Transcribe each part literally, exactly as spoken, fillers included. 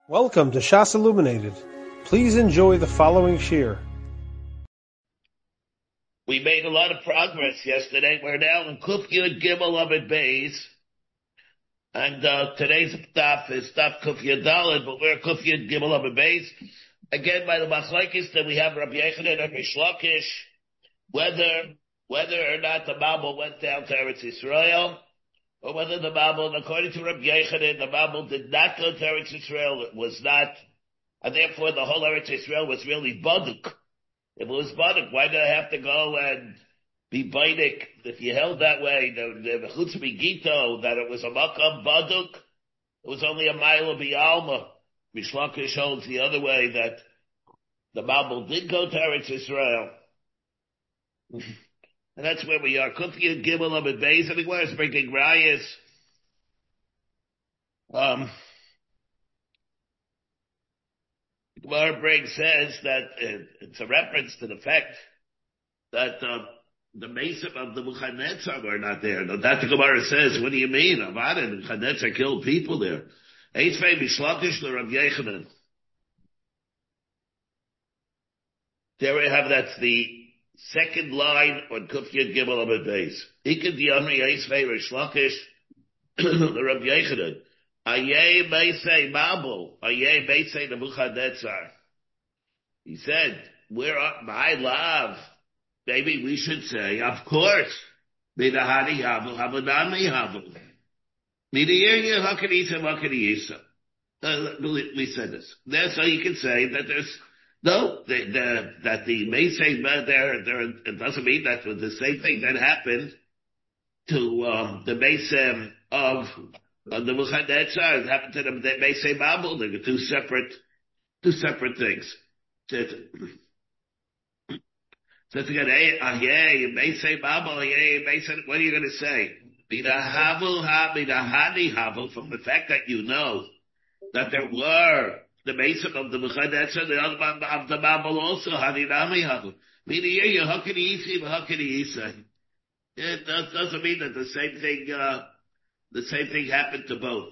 Welcome to Shas Illuminated. Please enjoy the following shir. We made a lot of progress yesterday. We're now in Kuf Yud Gimel Amud Beis, and uh, today's daf is daf Kuf Yud Daled, but we're Kuf Yud Gimel Amud Beis. Again, by the machlokes that we have Rabbi Yechanan and Rish Lakish, whether whether or not the Mabul went down to Eretz Yisrael, or whether the Mabul, according to Rabbi Yechanan, the Mabul did not go to Eretz Yisrael. It was not, and therefore the whole Eretz Yisrael was really baduk. If it was baduk, why did I have to go and be baidik? If you held that way, the the chutz migito, that it was a makam baduk, it was only a mile of bialma. Rish Lakish holds the other way, that the Mabul did go to Eretz Yisrael. And that's where we are. Kufi and Gimel Amud Beis. I think we're bringing rayas. Um, Gemara Briggs says that uh, it's a reference to the fact that uh, the Mesim of the Nebuchadnezzar were not there. Now, that the Gemara says, what do you mean? Avad and Nebuchadnezzar killed people there. Eitzvei Mishlakish to Rav Yechanan. There we have, that's the second line on Kuf Yud Gimel Amud Beis. Ikad Yamri Eitzvei Rish Lakish the Rav Yechanan. Ayeh Meisei Mabul. Ayeh Meisei Nebuchadnezzar. He said, we're up, my love. Maybe we should say, of course. Midahani Havel, Havanami Havel. Midiyah Hakanisa Hakanisa. We said this. There, so you can say that there's no, the, the, that the Meisei there, there, it doesn't mean that the same thing that happened to uh, the Meisei of uh, the Nebuchadnezzar, it happened to the Meisei Mabul. They're two separate, two separate things. So it's again, yay, Meisei Mabul, yay, Meisei, what are you going to say? Midahavu ha, midahani havu, from the fact that you know that there were the Mesim of the Nebuchadnezzar, the other one of the Mabul also, Hadinami Havu. Meaning, how can you see, how can you say? It doesn't mean that the same thing, uh, the same thing happened to both.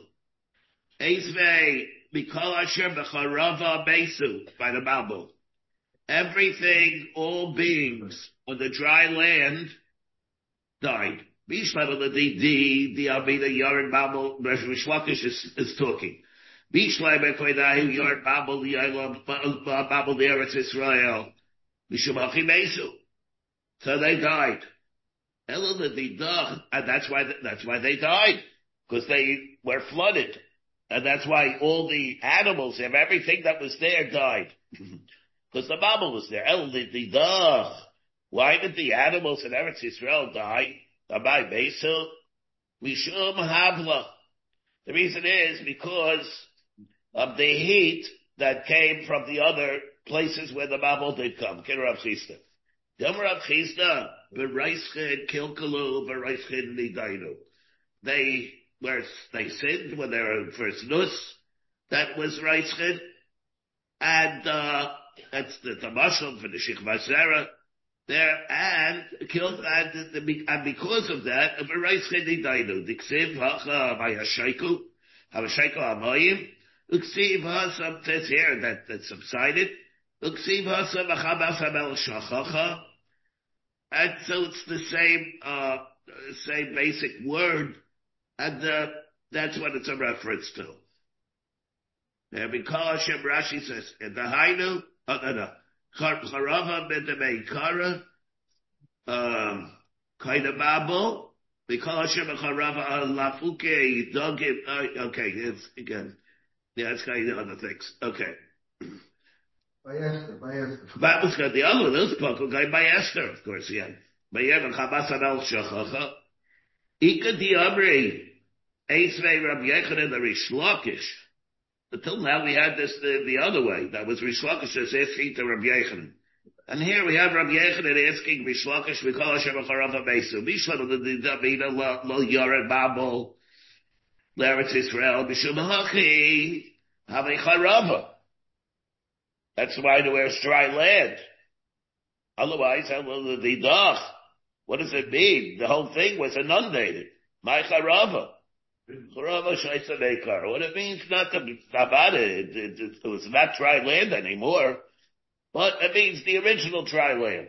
Eizvei, Mikol Asher B'charava Mesu, by the Mabul. Everything, all beings on the dry land died. Bishlam the the the Abida Yared Mabul, Rish Lakish is, is talking. Bishlam Ekoidahu Yared Mabul, the Yailam Mabul, the Eretz Israel. Mishumachi Mesu. So they died. Ella the Dach, and that's why that's why they died, because they were flooded, and that's why all the animals and everything that was there died, because the Mabul was there. Ella the Dach. Why did the animals in Eretz Israel die? Abai Mesu, Mishum Havla. The reason is because of the heat that came from the other places where the Mabul did come. Ken Rav Chisda. Dem Rav Chisda, V'Reisched Kilkalu, V'Reisched Nidainu. They were, they sinned when they were first nus. That was Reisched. And, uh, that's the Tamashal for the Shechva Zera there, and killed, and, and because of that, a V'Reisched Nidainu. Diksiv Hacha Vayashaiku, Havashaiku Amayim. Uksiv Hasam says here that, that subsided. Uksiv Hasam Achabas Hamel Shachacha. And so it's the same, uh, same basic word. And, uh, that's what it's a reference to. And because Hashem Rashi says, in the Hainu, oh, no, no. Charava Bedemei Kara, um, Kaida Babel, because Hashem Charava Lafuke, Dogim, uh, okay, it's, again. Yeah, it's kind of other things. Okay. By Esther, by Esther. That was good. The other one, this book, okay, by Esther, of course, yeah. By Evan Chabasan al Shachacha. Ika di Amri, Eisvei Rabbi Yechanan, the Rish Lakish. Until now we had this the, the other way. That was Rish Lakish asking to Rabbi Yechanan. And here we have Rabbi Yechanan asking Rish Lakish, we call Hashem Acharava Mesu. Mishlam the Davida Lo Yored Babel. L'Eretz Israel, Mishum Hachi, Havei Charava. That's why there was dry land. Otherwise, the Dach. What does it mean? The whole thing was inundated. My Charava. What it means, not to about it. It, it, it was not dry land anymore, but it means the original dry land.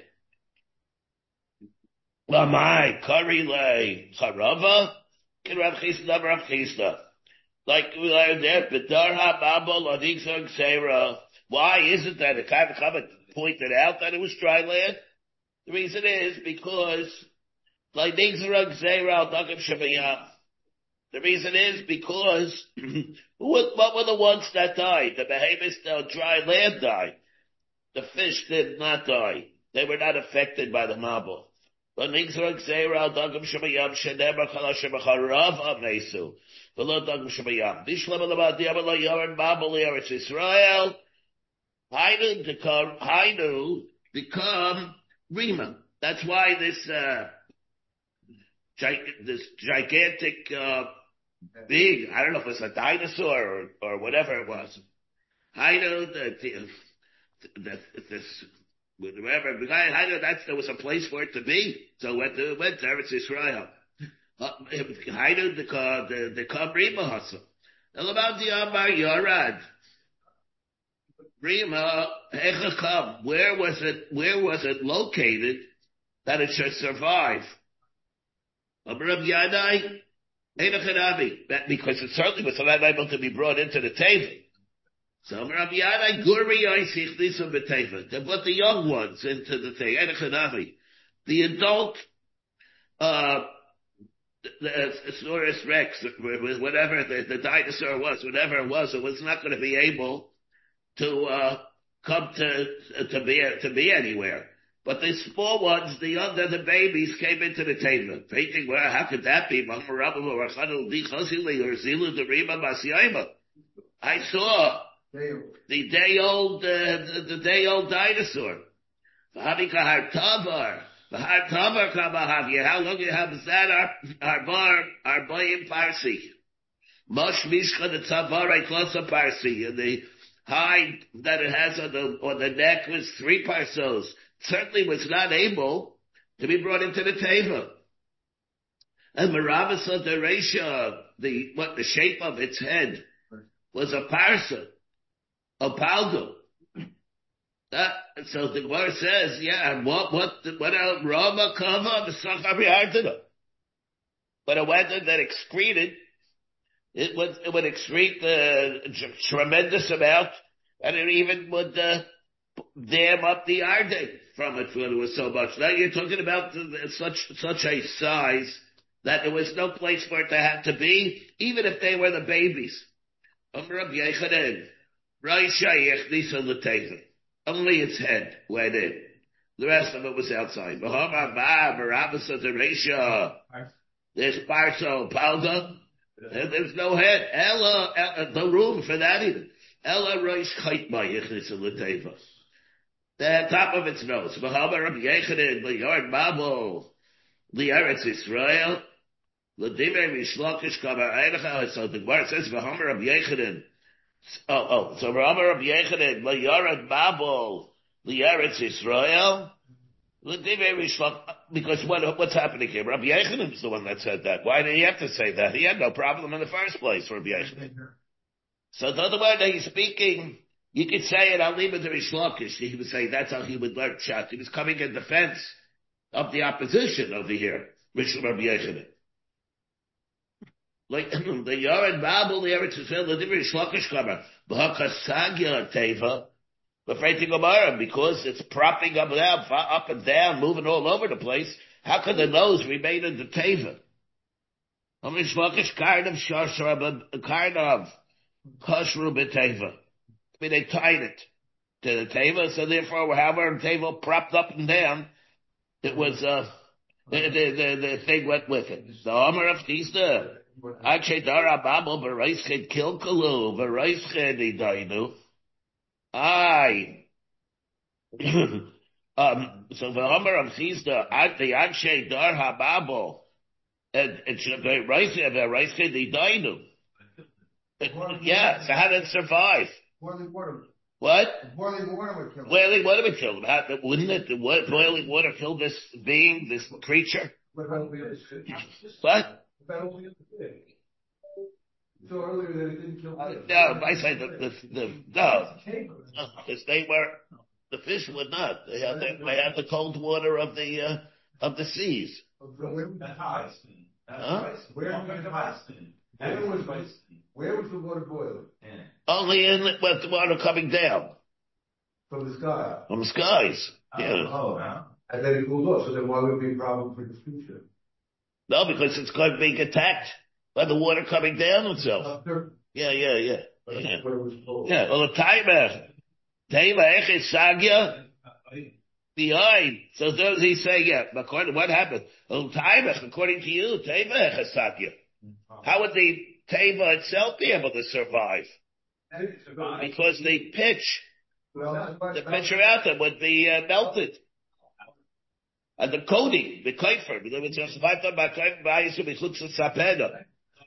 Lamai, Karile, Charava, Rav Chisda, Rav Chisda. Like we learned there, B'darha Babel Adikzog Seira. Why is it that the Kavachava pointed out that it was dry land? The reason is because, like Nigzerog Seira al Dakim Shavayam. The reason is because, what, what were the ones that died? The behemoths, the dry land died. The fish did not die. They were not affected by the Mabul. But Nigzerog Seira al Dakim Shavayam, Sheneber Chalashabacharav Amnesu. Below Dagam Shabayam. Bishlam about the Abala Yaran Babel Eretz Israel. Hainu become Hainu become Rima. That's why this uh this gigantic uh big, I don't know if it's a dinosaur or, or whatever it was. Hainu the, the, the this whatever Hainu that's there was a place for it to be. So it went to it went to Eretz Israel. Hainu the the the Kabrima Hasa. About the Amar Yarad. Rima Echakam. Where was it? Where was it located that it should survive? Amar Yadai Einachanabi. Because it certainly was not able to be brought into the Teva. So Amar Yadai Guri Oisich Lisa B'Teva. To put the young ones into the thing. Einachanabi. The adult. Uh, The Saurus Rex, whatever the, the dinosaur was, whatever it was, it was not going to be able to uh, come to to be to be anywhere. But the small ones, the under the babies, came into the table. Thinking, well, how could that be? I saw the day old uh, the, the day old dinosaur. How long you have that our our bar our boy in Parsi? Mosh Mishka the Tzavar Klosa Parsi, and the hide that it has on the on the neck was three parsos. Certainly was not able to be brought into the teva. And Maravasa the Resha, the what the shape of its head was a parsa, a palgo. Uh, so the Gemara says, yeah, what, what, what a Rama Kava, the Sachari Ardina. But a weather that excreted, it would, it would excrete a tremendous amount, and it even would, uh, dam up the Arde from it when it was so much. Now you're talking about such, such a size that there was no place for it to have to be, even if they were the babies. Only its head went in. The rest of it was outside. There's Parso, Palda. There's no head. Ella, Ella, no room for that either. Ella Roish Chaitma Yichnis L'Teva. The top of its nose. V'hama Rabbi Yechanan, L'Yard Mabo, L'Eretz Israel, L'Dimei Mishlokish Kabar Einecha. So the Gemara says, V'hama Rabbi Yechanan. Oh, oh, so Rabbi Rabbi Yechanan, L'Yarad Babel, L'Eretz Israel, because what, what's happening here? Rabbi Yechanan is the one that said that. Why did he have to say that? He had no problem in the first place, Rabbi Yechanan. So the other way that he's speaking, you could say it, I'll leave it to Rish Lakish. He would say that's how he would learn Pshat. He was coming in defense of the opposition over here, Rish Rabbi Yechanan. Like the Yared Babel, the Eretz Yisrael, the different Shlakish Kamar, B'Hakasagya Teva, afraid to Gemara, because it's propping up down, up and down, moving all over the place. How can the nose remain in the Teva? How many Shlakish Karnav Shashra Karnav Kashru B'Teva? I mean, they tied it to the Teva, so therefore, however the Teva propped up and down, it was uh the the the, the thing went with it. So Amar of Chisda. Achedara Babel Baraished Kilkalu Baraished Idainu. Aye. Um so the Amar of Chisda at the Ache Dar Hababo and it should be Raished Idainu. Yeah, so how did it survive? Boiling water. What? Boiling water would kill him. Boiling water would kill him. How, wouldn't it? What, boiling water kill this being, this creature? What? So earlier that it didn't kill fish. No, I say the, the, the, no. Because they were, the fish would not. They had the, they had the cold water of the, uh, of the seas. Huh? Where was, where was the water boiling? Only in with the water coming down. From the sky. From the skies. Yeah. Oh, huh? And then it cooled off, so then why would it be a problem for the future? No, because it's going to be attacked by the water coming down itself. Up there, Yeah, yeah, yeah. but Yeah. where it was cold. Yeah. Well, the timer. Teva echid sagya. Behind. So does he say, yeah, according what happened? Well, Teva, according to you, Teva echid sagya. How would the Teva itself be able to survive? Because the pitch, Well, that's why- the pitcher out there would be uh, melted. And the coating, the kaifer, it's just five times by kaifer, by Yisrael, b'chutz sapeda.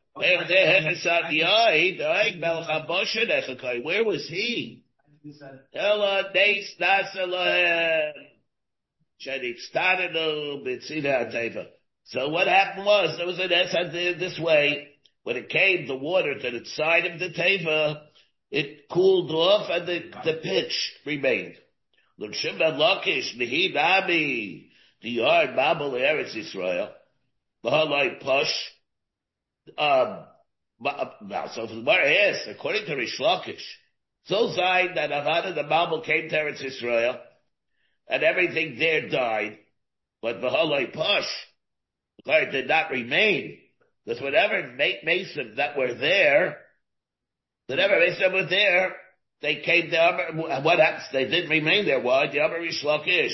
Where was he? Ella deis nasalahem. Shadi started a b'tzida teva. So what happened was, there was an essence this way. When it came, the water to the side of the teva, it cooled off and the, the pitch remained. L'shim ben Lakish, Nehi Nami, the yard Babel Eretz Yisrael, Bahalai Push. Um, now, so the Gemara is, according to Rish Lakish, so Zayin that Avada the Babel came to Eretz Yisrael, and everything there died, but Bahalai Push, it did not remain. Because whatever Mason that were there, whatever Mason were there, they came down, what happens? They didn't remain there. Why? The Amar Rish Lakish.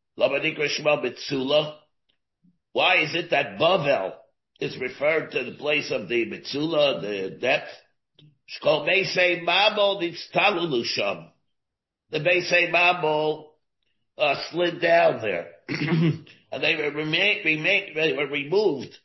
Why is it that Bavel is referred to the place of the Mitzula, the depth? The Beisei Mabel uh, slid down there. And they were, remain, remain, they were removed,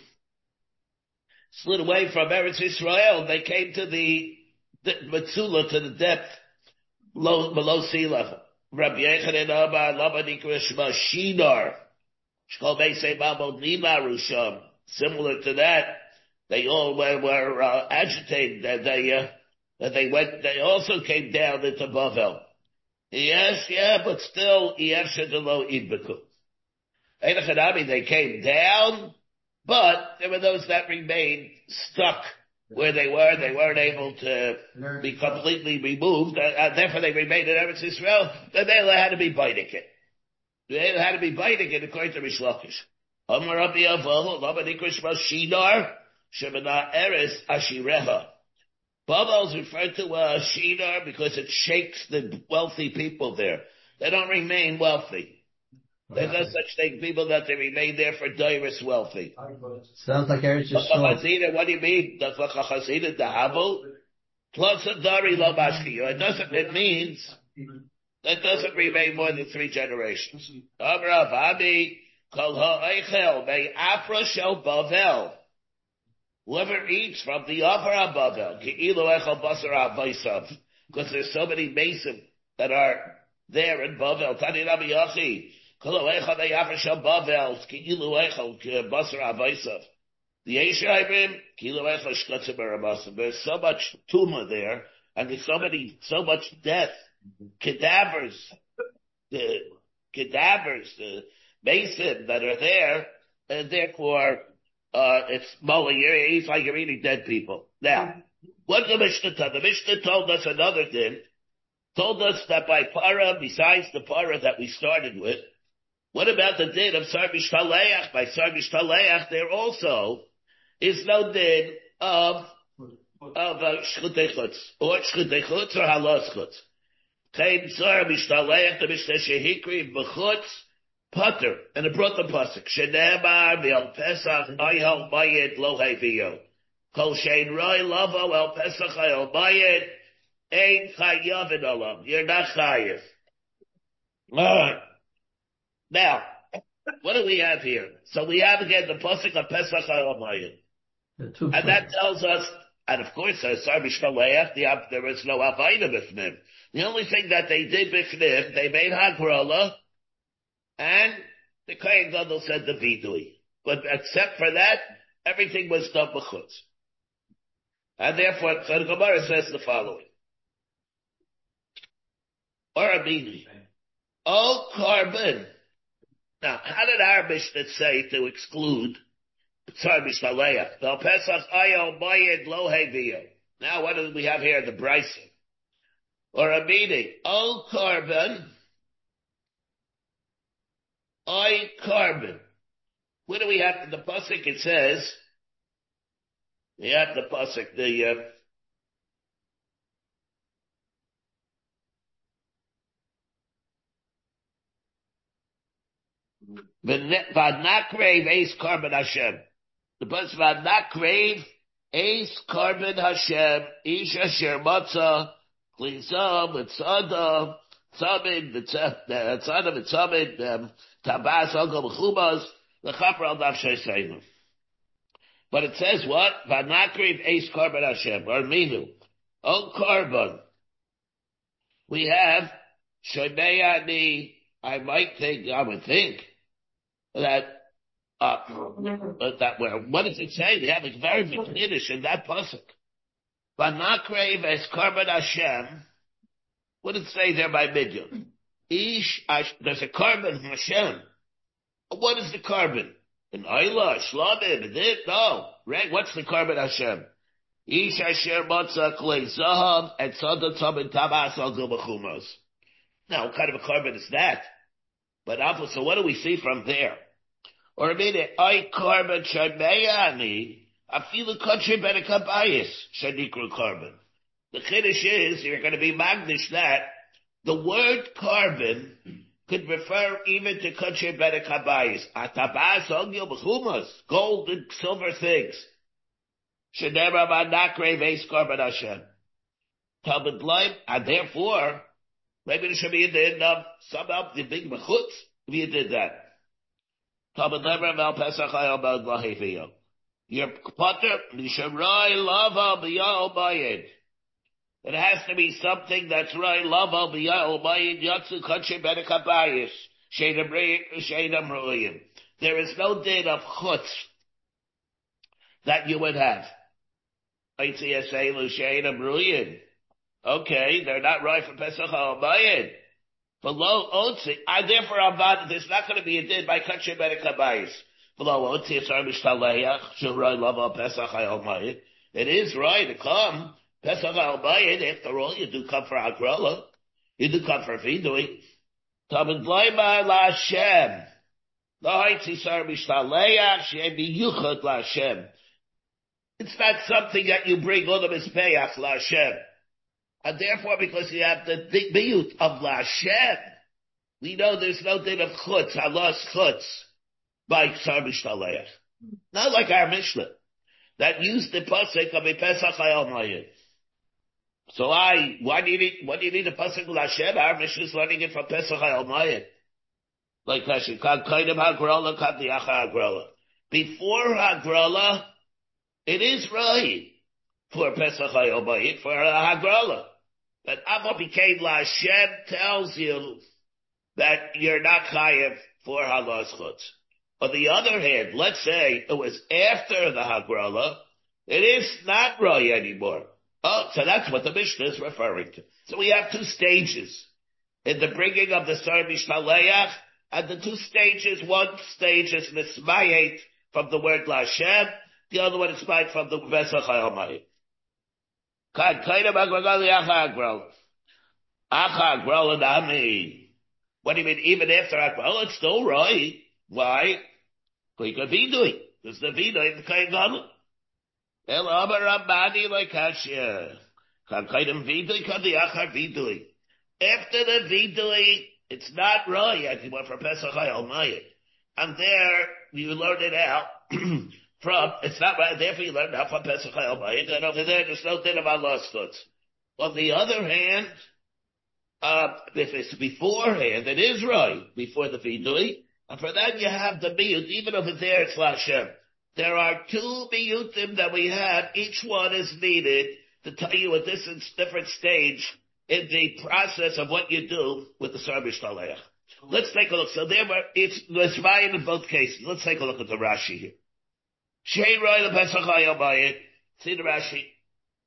slid away from Eretz Yisrael. They came to the, the Mitzula, to the depth, below, below sea level. Rabbi Yechanan Amar Lama Nikra Shema Shinar Shkol Beisei Mabel Nima Rusham. Similar to that, they all were, were uh, agitated that they uh, that they went. They also came down into Bavel. Yes, yeah, but still, Yeshadalo Idbeku. Einachadami, they came down, but there were those that remained stuck where they were. They weren't able to be completely removed, uh, uh, therefore they remained in Eretz Yisrael. Then they had to be biting it. They had to be biting it according to Rish Lakish. Amar Rabbi Avahu, Lama Nikra Shema Shinar, Shemana Eres Ashireha. Bavel is referred to uh, Shinar because it shakes the wealthy people there. They don't remain wealthy. There's no such thing, people that they remain there for direst wealthy. Sounds like Eretz Yisrael. What do you mean? That's like a chazina, the havel. Plus a dari lo mashkiyo. It doesn't, it means that doesn't remain more than three generations. Amrav Ami, kol ha'eichel, may afra shel bavel. Whoever eats from the upper Bavel, ki'ilu echel basar ha'vaisav. Because there's so many mason that are there in Bavel. Tani Rabbi Yochi. The Yeshayim, there's so much tumor there, and there's so many, so much death, cadavers, the cadavers, the mason that are there, and therefore, uh, it's mulling. It's like you're eating dead people. Now, what the Mishnah told? The Mishnah told us another thing. Told us that by para, besides the para that we started with, what about the din of Sar Mishtaleach? By Sar Mishtaleach, there also is no din of of uh, Shchutei Chutz, or Shchutei Chutz, or Halos Chutz. Chaim Sar Mishtaleach, the Mishnah Shehikri, B'chutz, Putter, and it brought the pasuk. Shenemar v'el Pesach ayhal bayit lo heviyo. Kol shein roi lavo el Pesach ayhal bayit ein chayavin olam. You're not chayiv. Alright. Now, what do we have here? So we have again the pasuk of Pesach ayhal bayit. And that tells us, and of course, uh, Sar Mishtaleach, the, there was no Avayna b'fnim. The only thing that they did b'fnim, they made Hagrola, and the Kohen Gadol said the vidui. But except for that, everything was done b'chutz. And therefore, so the Gemara says the following. Or Abini. All carbon. Now, how did our Mishnah say to exclude Tzar Mishnaleach? Vel Pesach Ayel Bayed Lo Heviyo. Now, what do we have here? The Bryson. Or Abini. All carbon. I carbon. What do we have in the pasuk? It says, we have the pasuk, the, uh, Vadnakrave Ace Carbon Hashem. The pasuk Vadnakrave Ace Carbon Hashem. Ish Asher Matzah Klizah Mitzada Tzamid Mitzada Mitzamid Tabas Algam Chubas L'Chapra Al Daf Sheiseinu. But it says what? Vanakriv Ace Carbon Hashem or Minu. On carbon we have Shemeyani. I might think, I would think that uh, that where what does it say? They have a very big Yiddish in that pasuk. Vanakriv Ace Carbon Hashem. What does it say there by Midyun? Ish, there's a carbon Hashem. What is the carbon? An Ayla, Shlamim, it? No. Right? What's the carbon Hashem? Ish Asher Matzah Klei Zahav and Tzada Tzamid Tabas Al Gilbachumos. Now, what kind of a carbon is that? But Alpha, so what do we see from there? Or I mean, I carbon Shemeyani, Afilu Kotche Benekabayis, Shanikru carbon. The Kiddush is, you're going to be magnish that, the word carbon could refer even to Kotche Benekabayis, Atabas Ongil B'chumas, gold and silver things. Shedera Manakre Veis Carbon Hashem. Talmud Leib, and therefore, maybe there should be in the um, somehow the big mechutz if you did that. Talmud Leib Mal Pesach Ayal Bad Laheviyo. Your potter Misharai Lava B'Yal Bayid. It has to be something that's right. Lava B'Yal Bayid Yatsu Kotche Benekabayis. Shedam Shedam Ru'yim. There is no din of chutz that you would have. Okay, they're not right for Pesach HaOmayid. Below Otzi, I therefore I'm there's not going to be a din by Kotche Benekabayis. Below Otzi, it's our Mishtaleach, Shuroi Lava Pesach HaOmayid. It is right to come. Pesach HaOmayid, after all, you do come for Agrala. You do come for Vidui. Tamid Laima LaShem. It's not something that you bring on the Mizpeach LaShem. And therefore, because you have the biyut of LaShem, we know there's no din of chutz, Allah's chutz, by Ksar Mishtaleach. Not like our Mishnah, that used the pasuk of a Pesach HaOmayid. So I, why do you need, why do you need a pasuk LaShem? Our Mishnah is learning it from Pesach HaOmayid. Like Rashi, kind of Hagrala, Kadliacha Hagrala. Before Hagrala, it is right for Pesach HaOmayid, for Hagrala. But Abba became LaShem tells you that you're not chayev for Halas Chutz. On the other hand, let's say it was after the Hagrala, it is not right anymore. Oh, so that's what the Mishnah is referring to. So we have two stages in the bringing of the Sar Mishnaleach. And the two stages, one stage is mismayet from the word LaShem, the other one is made from the Pesach HaOmayid. What do you mean, even after Hagrala, it's still right. Why? Because the vidui. Because the vidui is the Kain Gadol. El Amar Rabbani like Hashia. Kain vidui, Kadiachar vidui. After the vidui, it's not right anymore for Pesach HaOmayid. And there, you learn it out from, it's not right, therefore you learn it out from Pesach HaOmayid, and over there, there's no din of Allah's chutz. On the other hand, uh, if it's beforehand, it is right, before the vidui, and for that you have the miyut, even over there it's LaShem. There are two miyutim that we have, each one is needed to tell you at this different stage in the process of what you do with the Sar Mishtaleach. Let's take a look. So there were, it's, it's right in both cases. Let's take a look at the Rashi here. Shei Roi the Pesach HaOmayid. See the Rashi.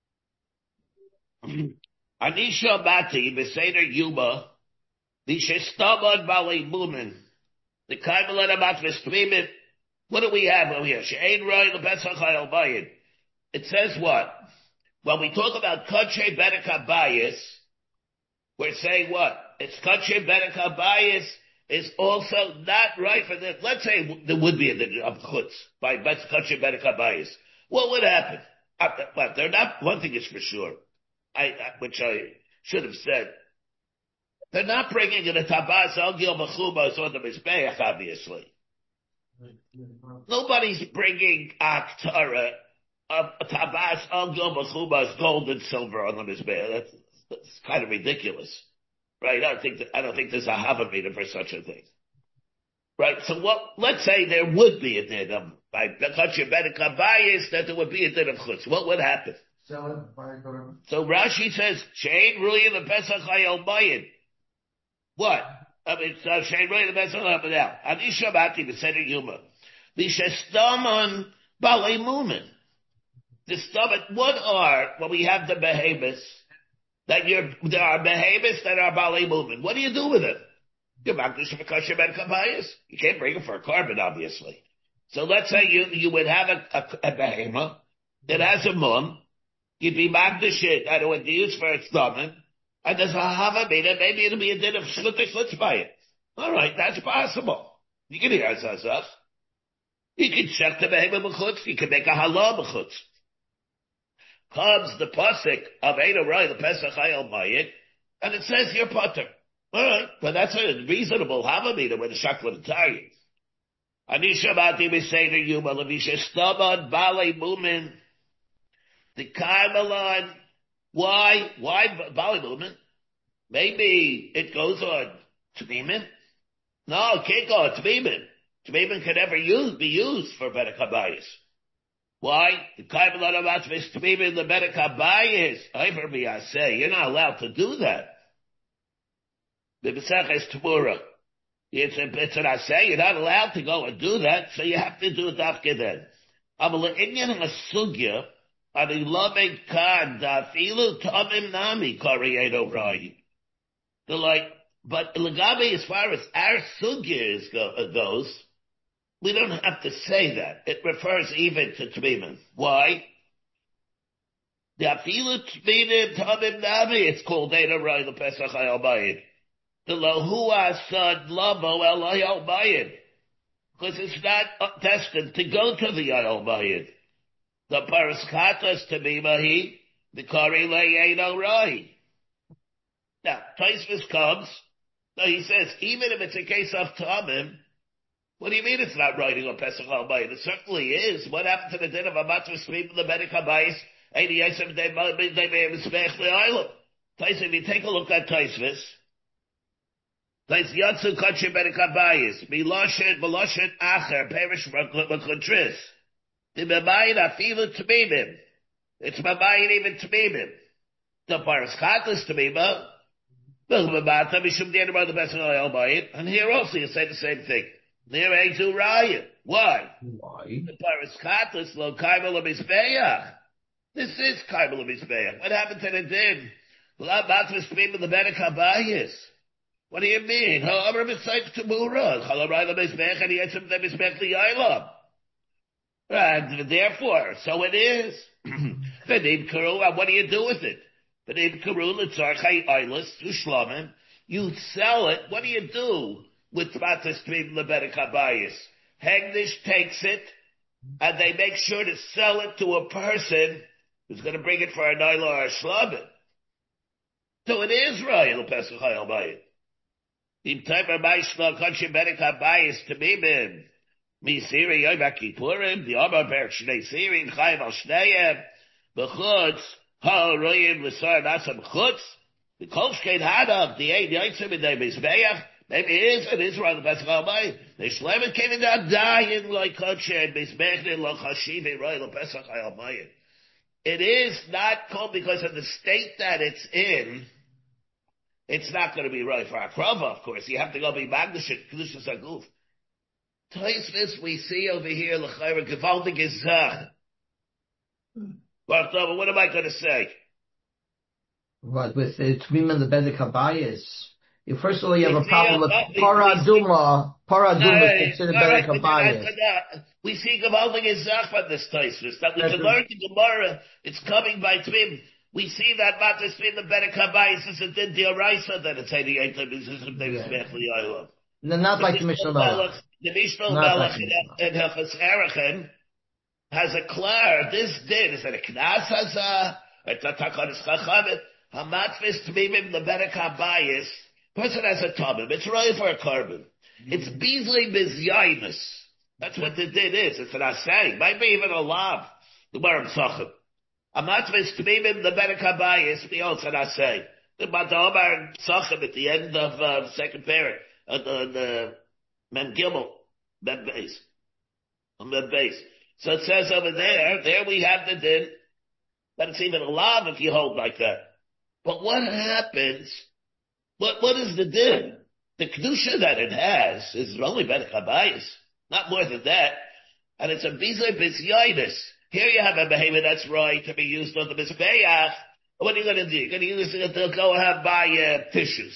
Anisha Bati, Beseder Yuba, the Shestabad Bali Mumin, the Kaimalan Amat Vestrimit. What do we have over here? She'ain Roy Lebesach Hayal Bayin. It says what? When we talk about Kadshe Bedek Bayis, we're saying what? It's Kadshe Bedek Bayis is also not right for the, let's say there would be a din of Chutz by Kadshe Bedek Bayis. What would happen? But they're not, one thing is for sure, I, which I should have said, they're not bringing in a Tabas Al Gil Mechubas on the Mizbeach, obviously. Nobody's bringing Aktara, a Tabas Al Gil Mechubas, gold and silver on the Mizbeach. That's, that's kind of ridiculous. Right? I don't think that, I don't think there's a Havamina for such a thing. Right? So what, let's say there would be a din of, by Kadshe Bedek Bayis, that there would be a din of Chutz. What would happen? Sell it, buy it, whatever. So Rashi says, Shein Rui the Pesach Hayal Bayin. What? I mean, so Shein Rui the Pesach Hayal Bayin. Anisha Bati Beseder Yuma. The Shestamon Balei Mumin. The stomach, what are, when we have the behemoths, that you're, there are behemoths that are Balei Mumin. What do you do with them? You're Magdish V'Kasher Ben Kabayis. You can't bring them for a carbon, obviously. So let's say you, you would have a, a, a behemoth that has a mum. You'd be Magdish it, and it would be used for its stomach. And there's a Havamina, maybe it'll be a din of Shlutik, let's buy it. Alright, that's possible. You can hear us. You can check the behemoth b'chutz, you can make a halal b'chutz. Comes the pasuk of Eino Rai, the Pesach Hayal Mayit, and it says you're potter. Alright, but that's a reasonable Havamina with a shakla v'tayim. Ani shabati b'seder yuma levisha stabad balei mumin. The Karmelan, why, why balei mumin? Maybe it goes on Tmimin. No, it can't go on Tmimin. Tmimin can never use, be used for Bedek HaBayis. Why? The Karmelan about Tmimin, the Bedek HaBayis. Iver b'yaseh. You're not allowed to do that. The B'sech is Tmura. It's a, it's an asay. You're not allowed to go and do that, so you have to do it after then. Amal inyan hasugya, ani lamed kan da filu tamim nami kariedo rai. They're like, but legabe, as far as our sugya is go, uh, goes, we don't have to say that. It refers even to tmimin. Why? Da filu tminim tamim nami. It's called edo rai the Pesach Hayal Bayit. The lohua sad lavo el Hayal Bayit. Because it's not destined to go to the Hayal Bayit. The paraskatas to be mahi, the kari le'eino rai. Now, Taisvis comes, no, he says, even if it's a case of Tamim, what do you mean it's not writing on Pesach Al-Bayit? It certainly is. What happened to the din of Amatras Sweep the Bedek HaBayis? eighty Yisem Day Mizbech Le'aylam. Taisvis, if you take a look at Taisvis, Taisvis Yatsu Kadshe Bedek HaBayis, Miloshet, Miloshet Acher, Perish Makotris. The Mabayit Afilu Tmimim. It's Mabayit even Tmimim. The Paraskatas Tmimah, and here also you say the same thing. Near a to Raya. Why? Why? The Paraskatas lo Kaimel Mizbeach. This is Kaimel Mizbeach. What happened to the din? La Matras Tmimah the Bedek HaBayis. What do you mean? Ha'amar B'Sayf Tamura. Chalarai the Mizbeach and Yetzim the Mizbeach the Yailam. And therefore, so it is. V'nim Kuru, what do you do with it? But in Karul, it's Archai Eilis, Ushlamim, you sell it. What do you do with Matas Tmim Lebedek HaBayis? Hegdish takes it, and they make sure to sell it to a person who's going to bring it for a Naila or a Shlamim. So it is Rayel Pesach Hayal Bayit. Im Taimer Maishla Kadshe Bedek HaBayis Tmimim, Mi Siri Yom HaKippurim, the Amar Berk Shnei Siri, Chayim Al Shneihem, B'chutz, Ha royim l'sar nasam chutz. The kolshkein hadav the eight yitzim in the mizbeach. Maybe it is. It is around the Pesach Hayal. The shlemet came in that dying like kodsher and mizbeach in lo chashiv royal Pesach Hayal. It is not called because of the state that it's in. It's not going to be right for akrava. Of course, you have to go be magdashit kedushas aguf. Taisvis we see over here l'chayra gewaltig is. But what am I going to say? But with the Tmim and the Bedek Habayis, you first of all you have a We problem see with a- we- Paraduma. Paraduma is Hey, considered all right, Bedek but Habayis. that's- uh, we see Gavaldig is Zachman this Taisvis, that we That's can a- learn the Gemara, it's coming by Tvim. We see that Matas Tvim, the Bedek Habayis, is a Din Dioraisa, that it's eighty-eight times, is a Davis Mechli Oilam. No, not like the Mishnah Melech. The Mishnah Not Melech like in Hilchas Erechim has a clear, this Din, is it a Knas Hazah, it's a Takonis Chachamim, Hamatvis Tvimim, the Bedek Habayis, person has a Tabim, it's right for a carbon. It's Beasley Bizyainis. That's what the din is. It's an asay. Might be even a lav. The Baram Sachim. Amatvis Tmimim, the Bedek Habayis, the also an asay. The Baram Sachim at the end of uh, second pair, on uh, the Mem Gimel, Mem Beis. On Mem Beis. So it says over there, there we have the din, that it's even a lav if you hold like that. But what happens, what, what is the din? The kedusha that it has is only Bedek Habayis, not more than that, and it's a bizay bizyainis. Here you have a behavior that's right to be used on the mizbeach. What are you going to do? You're going to use it to go have buy uh, tissues.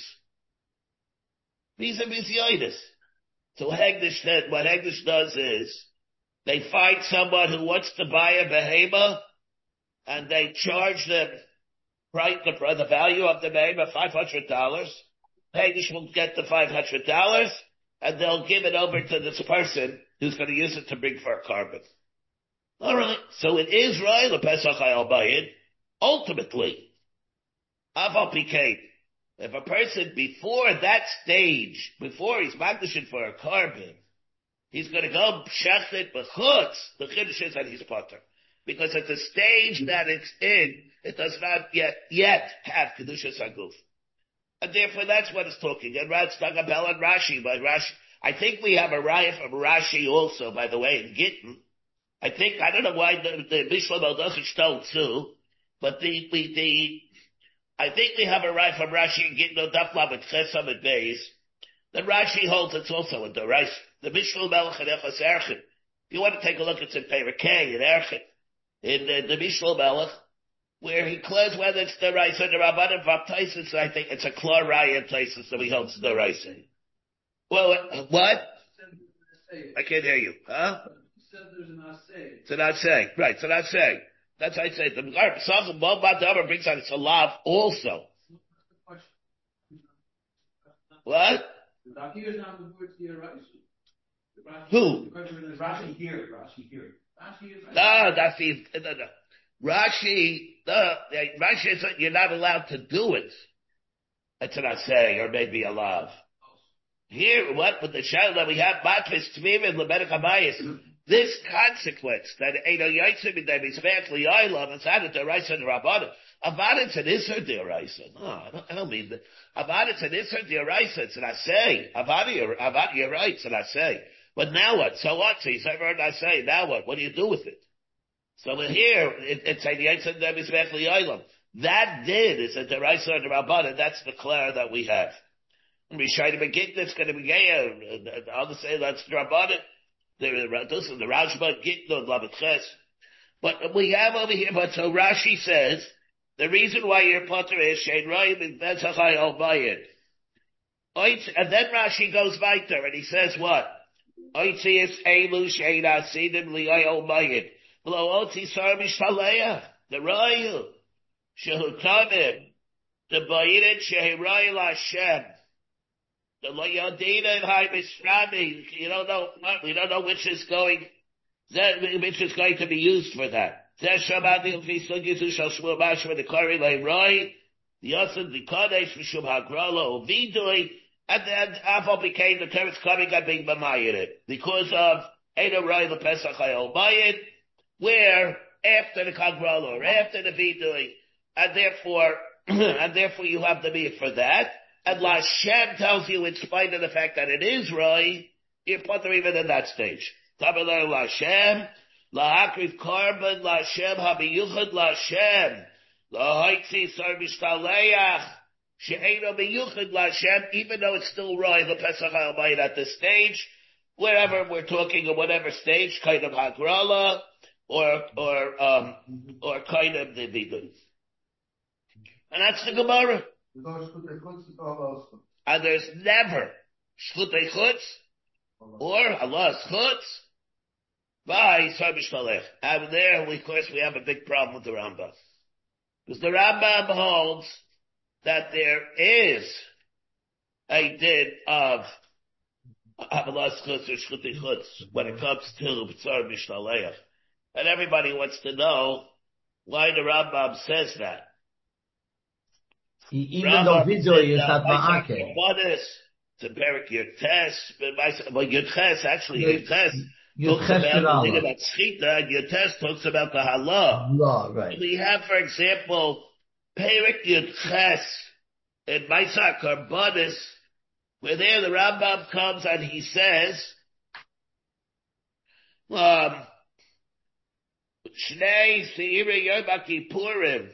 Bizay bizyainis. So Hegdish said, what Hegdish does is they find someone who wants to buy a behemoth, and they charge them right the, the value of the behemoth five hundred dollars. Hegdish will get the five hundred dollars, and they'll give it over to this person who's going to use it to bring for a carbon. All right. So it is right, the Pesach Hayal Bayin. Ultimately, Aval Pikein, if a person before that stage, before he's magdashing for a carbon, he's going to go shecht it b'chutz, the chiddush is that he's potter. Because at the stage that it's in, it does not yet, yet have kedushas haguf. And therefore that's what it's talking. And Ratz Dagabel and Rashi, by Rashi. I think we have a raya from Rashi also, by the way, in Gittin. I think, I don't know why the, the Bishlam al-Dachich told too, but the, we, the, I think we have a raya from Rashi in Gittin, Dafla with Chesam and Beis. Then Rashi holds it's also in the Reis. The Bishlam Melech and Echas Erchim. If you want to take a look, it's in Perek K, in Erchim. In uh, the Bishlam Melech, where he declares whether it's the Reis or the Rabbanim Baptisis, I think it's a Klor Raya in places, so he holds the Reis. Well, uh, what? I can't hear you. Huh? It's an assay. Right, it's an assay. That's what I say. The Psalm Bob Badaber brings out it's a lav also. What? Who? Rashi here, Rashi here. No, that's the, no, no. Rashi, no, Rashi is you're not allowed to do it. That's what I say, or maybe a lav. Here, what, with the shadow that we have, Matris, Tvim, and Lebedek Habayis, this consequence, that Eino Yitzim, and Mizbech, Li'aylam, it's added to Raisa and Rabbanim. Avaditz and Isser D'Oraisa. No, I don't, I don't mean that. Avaditz and Isser D'Oraisa, it's an assay. Avadi, Avadi, you're right, it's an assay. But now what? So what? So he's ever heard I say, now what? What do you do with it? So here, it, it's a Yitzim, and Mizbech, Li'aylam. That did is a D'Oraisa and Rabbanim, that's the clear that we have. We try to make it, it's going to be gay. Others say that's Rabbanim. This is the Rashba, Gitno, Lavetches. But we have over here, but so Rashi says, the reason why your potter is Shein Roim in Betzachai Al Bayit. And then Rashi goes weiter and he says what? Oitzi is Elu Shein Asidim Li'ay Al Bayit. V'lo Otzi Sar Mishaleya. The Rayu. Shehutamim. The Bayitin Shehirai Lashem. The Loyadina and High Misrami, you don't know, we don't know which is going, which is going to be used for that. The Kari the Yosan, the Kodesh, Mishum Hagrolo, Vidui, and then Afal became the term is coming and being Mamayid because of Edo Rai the Pesach Hayol Mayid, where after the Kagrolo, or after the Vidui, and therefore, and therefore you have the meat for that. And Lashem tells you, in spite of the fact that it is right, you're potter even in that stage. Tabeler Lashem, Lahakriv Karban, Lashem, Habiyuchad Lashem, Lahaitzi Sar Mishtaleach, She'eno Biyuchad Lashem, even though it's still right, the Pesach HaLmayit at this stage, wherever we're talking of whatever stage, kind of Hagrala, or, or, um, or kind of the Vidun. And that's the Gemara. There's no shkutei chutz, it's all also. And there's never shchutei chutz or Allah's chutz by Sarbish Talech. And there, we, of course, we have a big problem with the Rambam. Because the Rambam holds that there is a din of Allah's chutz or shchutei chutz when it comes to Sarbish Talech. And everybody wants to know why the Rambam says that. Even Rambam though Vidui is said, not uh, Ma'akeh. What is to Perik Yurtes? Well, Yurtes actually Yurtes talks Yurtes about the thing Shirala. about Schita, and Yurtes talks about the Halah. Law, right. We have, for example, Perik Yurtes in Maisa Karbonis, where there the Rambam comes and he says, um, Shnei Seiri Yom HaKippurim,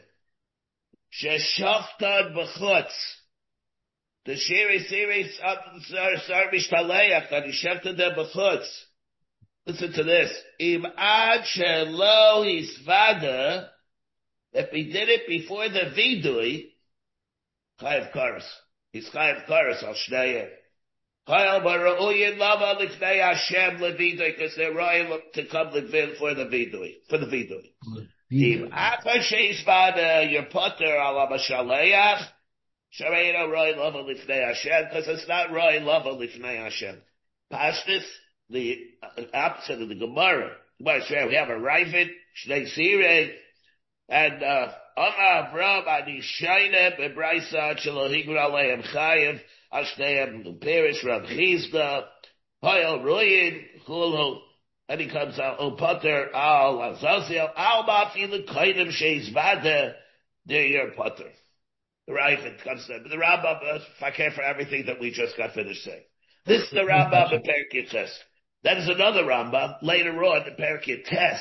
Sheshoftan b'chutz. The Shiri Siri Sar Mishtaleach, that he shefted them b'chutz. Listen to this. Im ad shelo hisvada, if he did it before the vidui, chayav karas. He's chayav karas al shnei. Chayav bara'uyin lava l'knei Hashem levidui, because they're royal to come levin for the vidui, for the vidui. Im afa sheisvada, your potter ala mashaleach, shareino roy lava l'fnei Hashem, because it's not roy lava l'fnei Hashem. Pashtus, the opposite of the Gemara. Gemara says we have a Ravid, Shnei Sirei, and uh, Amar Avram Ani Shaina Bebraisa Shelo Higra Aleim Chayev Ashneim Perish Rab Chizda Hayel Royin Chulu, and he comes out O Potter Al Azaziel Al Mafi Lekainim Sheis Vada. They're your Potter. The Ravid comes there, but the Rambam is fakir for everything that we just got finished saying. This is the Rambam in Perek Yitzes. That is another Rambam later on in Perek Yitzes.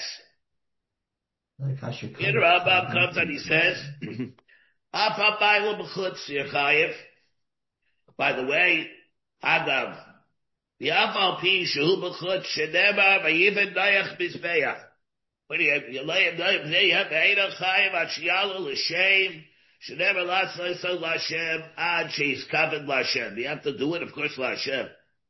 Here the Rambam comes and he says, Afa Bailu B'chutz Yerchayev. By the way, Agav, the Afal Pi Shehu B'chutz Shenema Vayiven Nayach Mizbeach. When you have, you lay him down, you have Eina Chayev Achiyalu L'Shem, Shenema Latzai L'Shem, Ad Sheis Kavod L'Shem. You have to do it, of course, L'Shem.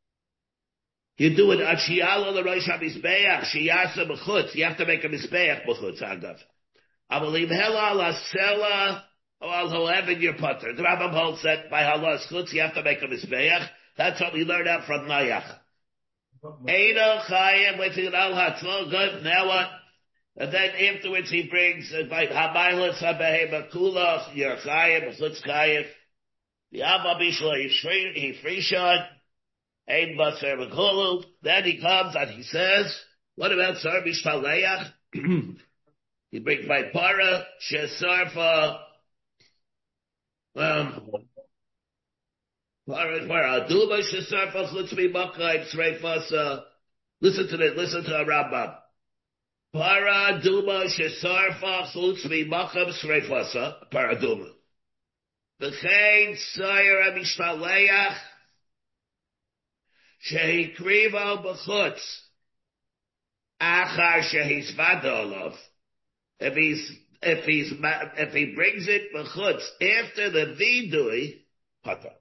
You do it Achiyalu L'Rosh HaMizbeach, Sheyasa B'chutz. You have to make a Mizbeach B'chutz, Agav. Avalim Hela L'Sela, or Al Ho'evin your Potter. The Rambam holds that by Halah's Chutz, you have to make a Mizbeach. That's what we learn out from Nayach. Eino Chayim, waiting on Al Hatzol, good, now what? And then afterwards he brings, by Habayla Sabahim Akulach, your Chayim, Chutz Chayim, the Abba Bishla, he free shot, Ein Basar Makulu. Then he comes and he says, what about Sar Mishtaleach? He brings by Para, Shesarfa, um, Para, Para, Aduma, Shesarfa, Chutzmi Makayim, Sreifasa. Listen to this, listen to the Rambam. Para, Duma, Shesarfa, Chutzmi Makayim, Sreifasa, Para, Duma. V'chein, Sayar, Mishtaleach, Shehikrivo b'chutz, achar shehisvada olav. If he's, if he's, if he brings it b'chutz after the vidui, pata.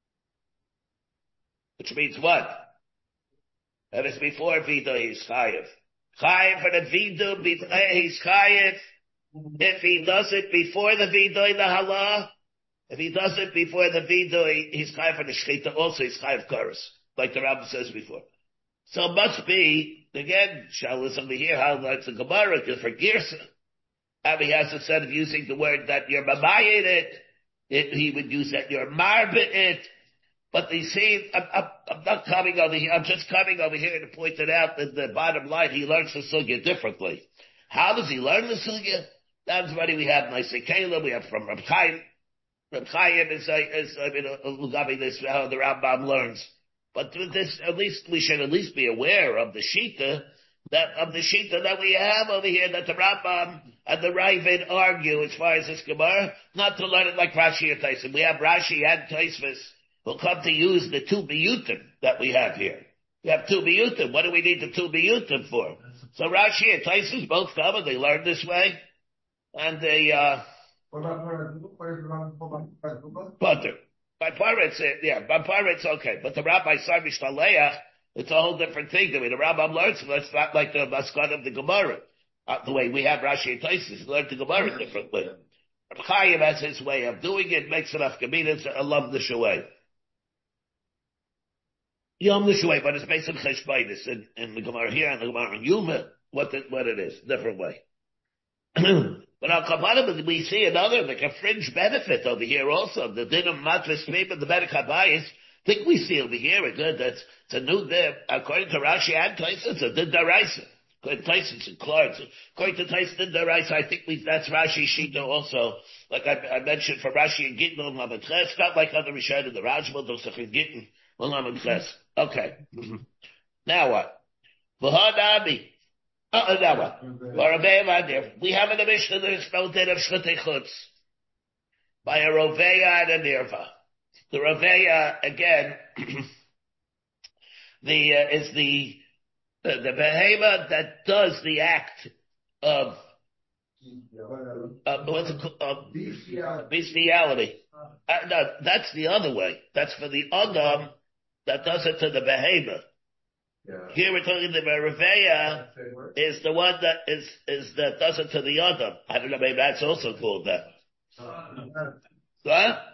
Which means what? If it's before vidui, he's chayiv. Chayiv for the vidui, he's chayiv. If he does it before the vidui, the halah, if he does it before the vidui, he's chayiv for the shchita, also he's chayiv karas. Like the Rabbah says before. So it must be, again, shall listen to hear how that's a Gemara, because for Girsa, Abby has instead of using the word that you're mamayit it, it, he would use that you're marbit it. But they say, I'm, I'm, I'm not coming over here, I'm just coming over here to point it out that the bottom line, he learns the sugya differently. How does he learn the sugya? That's what we have nice Kayla, we have from Reb Chaim. Reb Chaim is, is, I mean, Lugabi, this, how the Rambam learns. But with this, at least, we should at least be aware of the Shita, that, of the Shita that we have over here, that the Rambam and the Ravid argue as far as this Gemara, not to learn it like Rashi or Taisim. We have Rashi and Taisvis who come to use the two biyutim that we have here. We have two biyutim. What do we need the two biyutim for? So Rashi and Taisis both come and they learn this way, and they, uh, What about Paraduma? What is wrong with Paraduma? Butter. By pirates, yeah, by pirates, okay. But the Rabbi Sar Mishtaleach, it's a whole different thing. I mean, the Rambam learns, it's not like the Maskan of the Gemara. Uh, the way we have Rashi and Taisus, he learned the Gemara differently. Rabbi Chaim has his way of doing it, makes enough Gemina to love the Shuay. Yom the Shuay, but it's based on Cheshbaitis in, in the Gemara here and the Gemara in Yuma, what, the, what it is, different way. But on Kabbalah, we see another, like a fringe benefit over here also. The din of Matris Mim and the Bedek HaBayis, I think we see over here a good, that's, it's a new din, according to Rashi and Taisus, it's a din daraisa. According to Taisus and Clark, according to Taisus din daraisa, I think we, that's Rashi Shita also. Like I, I mentioned for Rashi and Gittin on Lamed Ches, not like other Rishayim in the Rajma, those are in Gittin on Lamed Ches. Okay. Now what? V'hadami. Uh, now what? We have in the Mishnah there's no din of Shchutei Chutz by a Roveya and a Nirva. The Roveya, again, the uh, is the uh, the behemoth that does the act of uh, what's it called? Uh, bestiality. Uh, no, that's the other way. That's for the Adam that does it to the behemoth. Yeah. Here we're talking the Reveya is the one that is, is that does it to the other. I don't know, maybe that's also called that. What?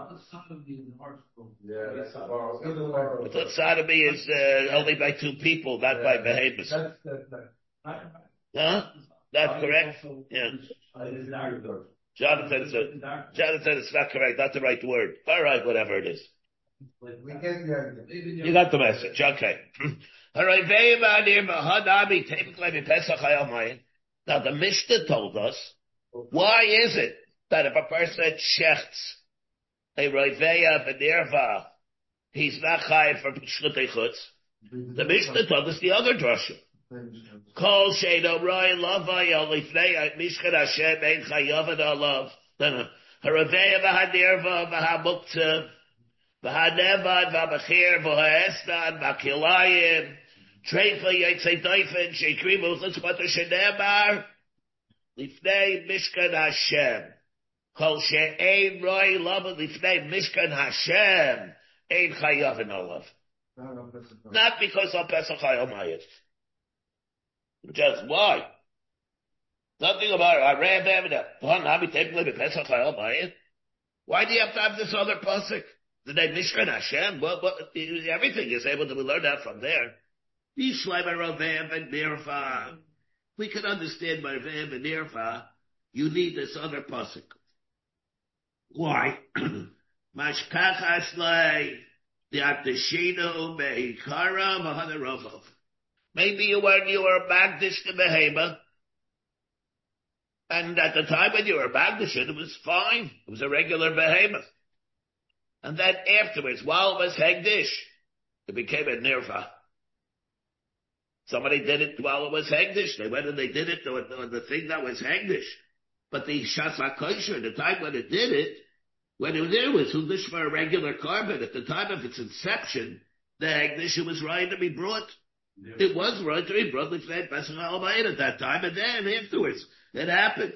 Yeah, that's a borrow. I thought sodomy is uh, only by two people, not by behemoths. That's, that's, that's. Huh? That's correct? Yeah. Jonathan said, Jonathan, it's not correct, not the right word. All right, whatever it is. We get the idea. You got the message, okay. All right, now the Mishnah told us, why is it that if a person shechts a Roiveya B'nirva, he's not chayiv for Shchutei Chutz? The Mishnah told us the other drasha. Kol she'eino roi lavai al lifnei mishkan Hashem ein chayav alav. Roiveya v'hanirva v'hamuktzah v'hanevad v'amachir v'ha'estan v'akilayim treifa yitzei doifen she'krimu l'tzpater she'nemar lifnei mishkan Hashem. Kol she'ein roi lava lifnei mishkan Hashem ein chayavin olav. Not because of Pesach HaYomayim. Just why? Nothing about it. I ran Bamida. Why do you have to have this other pasuk? The name Mishkan Hashem? Well, well, everything is able to be learned out from there. Yishleim Ravam and Nirva. We can understand by Ravam and Nirva. You need this other pasuk. Why? Mashkach Aslei. Maybe you were, you were Magdish to Behema, and at the time when you were Magdish, it was fine. It was a regular Behema. And then afterwards, while it was Hegdish, it became a Nirva. Somebody did it while it was Hegdish. They went and they did it on the thing that was Hegdish. But the Shas HaKosher, the time when it did it, when it was there, was Hudish for a regular carbon. At the time of its inception, the Hegdish was right to be brought. Yeah. It was right to be brought with Pesach HaLmayit at that time, and then afterwards, it happened.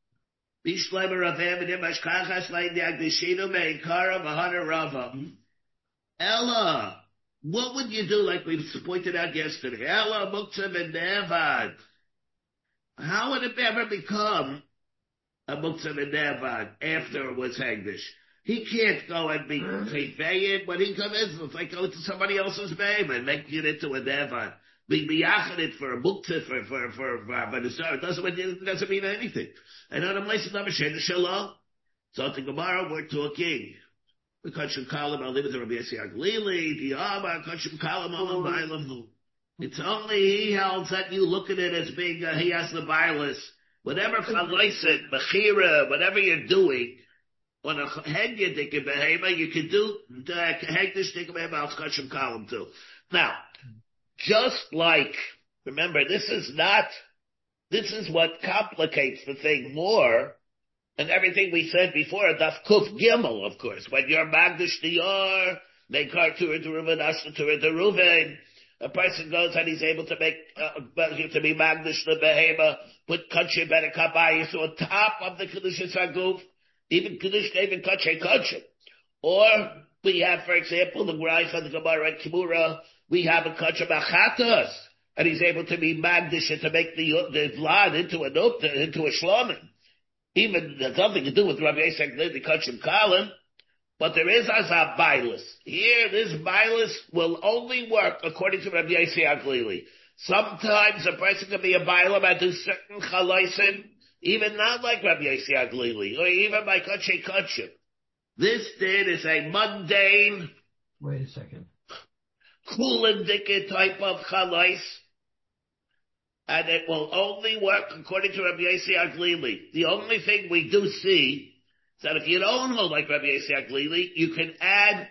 Ella, what would you do like we pointed out yesterday? Ella, Muktzah, and Nevad. How would it ever become a Muktzah and Nevad after it was Hegdish? He can't go and be Chayvayim when he comes in. It's like going to somebody else's name and making it into a Nevad. Be miyachid it for a Muktzah, for, for, for, for, but it doesn't, it doesn't mean anything. And on a place of Namashen Shalom. So to Gemara, we're talking. We Kachim Kalam, I'll leave it to Rabbi Yisrael Glili, Diyama, Kachim Kalam, Olam Bailam. It's only he holds that you look at it as being, uh, he has the virus. Whatever Chalaiset, Bechira, whatever you're doing, on a Hegdish Behema, you can do the Hegdish Behema al Kachim Kalam too. Now, just like, remember, this is not, this is what complicates the thing more, and everything we said before, Daf Kuf Gimel, of course, when you're Magdish Diyar, Nekar Turah to Reuven, Ashta Turah to Reuven, a person goes and he's able to make, uh, to be Magdish the Behema, put Kachim Bedek HaBayis on top of the Kedushas HaGuf, even Kedush, even Kachay Kachay. Or we have, for example, the Graicha, the Gemara, and Kimura, we have a Kachay Machatas, and he's able to be magdish and to make the, the vlad into a nukta, into a shlomin. Even, there's nothing to do with Rabbi Yisrael, the Kachay Kalim, but there is as a bailus. Here, this bailus will only work according to Rabbi Yisrael Glili. Sometimes a person can be a bailam and do certain chalaisim, even not like Rabbi Yisrael Glili, or even by Kachay Kachay. This din is a mundane, wait a second, kulendike type of chalais, and it will only work according to Rabbi Yisrael Glili. The only thing we do see is that if you don't hold like Rabbi Yisrael Glili, you can add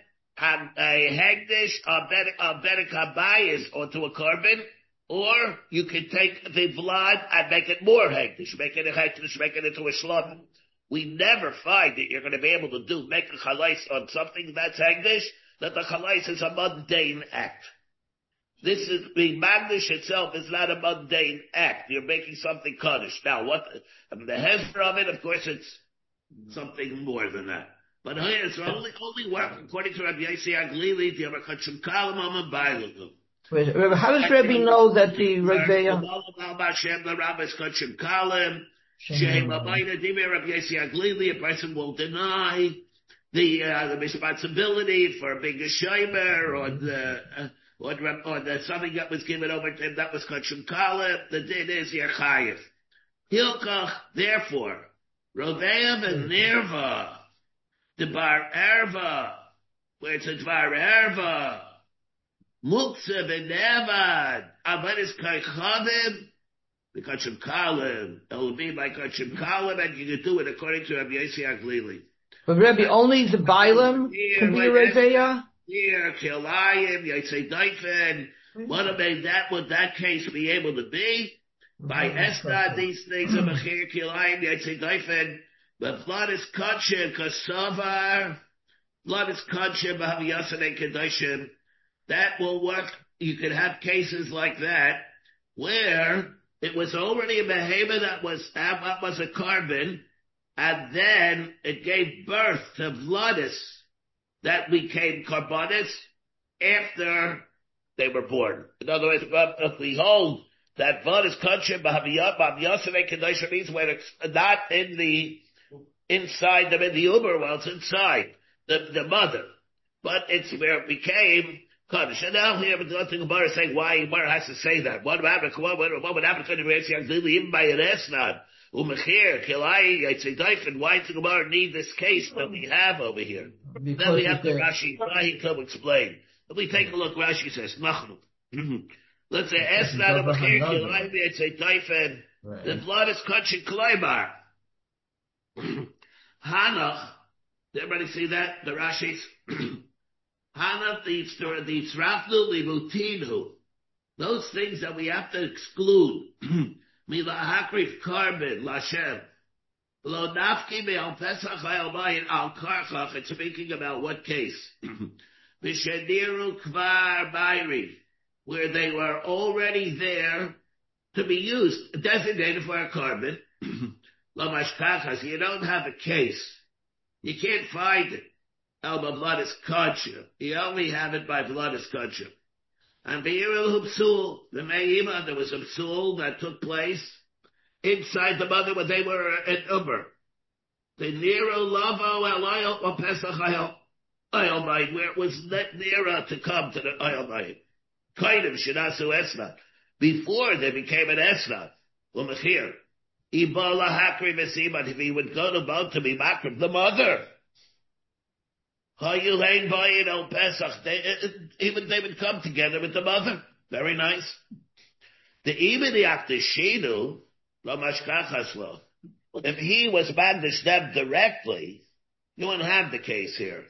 a hegdish, a bedek habayis onto a carbon, or you can take the vlad and make it more hegdish, make it a hegdish, make it into a shlom. We never find that you're going to be able to do, make a chalais on something that's hegdish, that the chalais is a mundane act. This is, the magdish itself is not a mundane act. You're making something kaddish. Now what, I mean, the hezbollah of it, of course, it's something more than that. But here it's only, only work according to Rabbi Yisrael Glili, the Kachem Kalam Amam Bailakum. Wait, how does Rabbi know that the Reveya? The Rabbis Kachem Kalam, Shehem Abayna Dimir Rabbi Yisrael Glili, a person will deny the, uh, the responsibility for being a shomer, or the, uh, or, or the, something that was given over to him that was Kachem Kalam, the din is Yerchayev. Hilkach, therefore, Roveya and Nerva, the Bar Erva, where it's a Dvar Erva, Muktzah B'Nevad, Avodas Kaychavim, the Kachem Kalim, it will be by Kachem Kalim, and you can do it according to Rabbi Yisrael Glili. But Rabbi, only the Bailam can be a Reveya? Here, Kilayim, Yitzay Daifen, what made that, would that case be able to be? By Estad, these things are Mechir Kilayim, Yitzay Daifen, but blood is Kachem, Kasavar, blood is Kachem, Bahaviyasan Kedashim. That will work. You could have cases like that where it was already a behemoth that was, that was a carbon, and then it gave birth to vladis that became carbonis after they were born. In other words, if we hold that vladis kachem b'haviyasavei kedosha means when it's not in the inside them in the uber, well, it's inside the, the mother, but it's where it became kaddish. And now here, but nothing about saying why Gemara has to say that. What happened? What, what would happen to the Reisiyah even by an esnad? Umechir, Kilai, Yitzay and why does the Gemara need this case that we have over here? Because then we have the Rashi, Rashi to explain. If we take a look, Rashi says, Nachnu. Let's say, esnad, Umechir, Kilai, Yitzay the blood is kachin Kalaibar. Hanach, did everybody see that? The Rashi's? Hanach, the the tzrafnu libutinu, those things that we have to exclude. Mila hakrif carbon lashem. Lo nafki me al pesach al bayin al karchach. It's speaking about what case? V'sheniru kvar bayri, where they were already there to be used, designated for a carbon. Lo mashkachas, you don't have a case. You can't find it. Elba blood is kosher. You only have it by blood is kosher. And Be'iril Hupsul, the Me'ima, there was a psul that took place inside the mother when they were at Uber. The Nero Lavo El Oil or Pesach Oil Oil Night, where it was nearer to come to the Oil Night. Kind of Shinasu Esna. Before they became an Esna. Umachir. Ibola Hakri Mesiman, if he would go to Boat to be Makrim, the mother. Even they would come together with the mother. Very nice. The even the Aktashinu, if he was Magdish them directly, you wouldn't have the case here.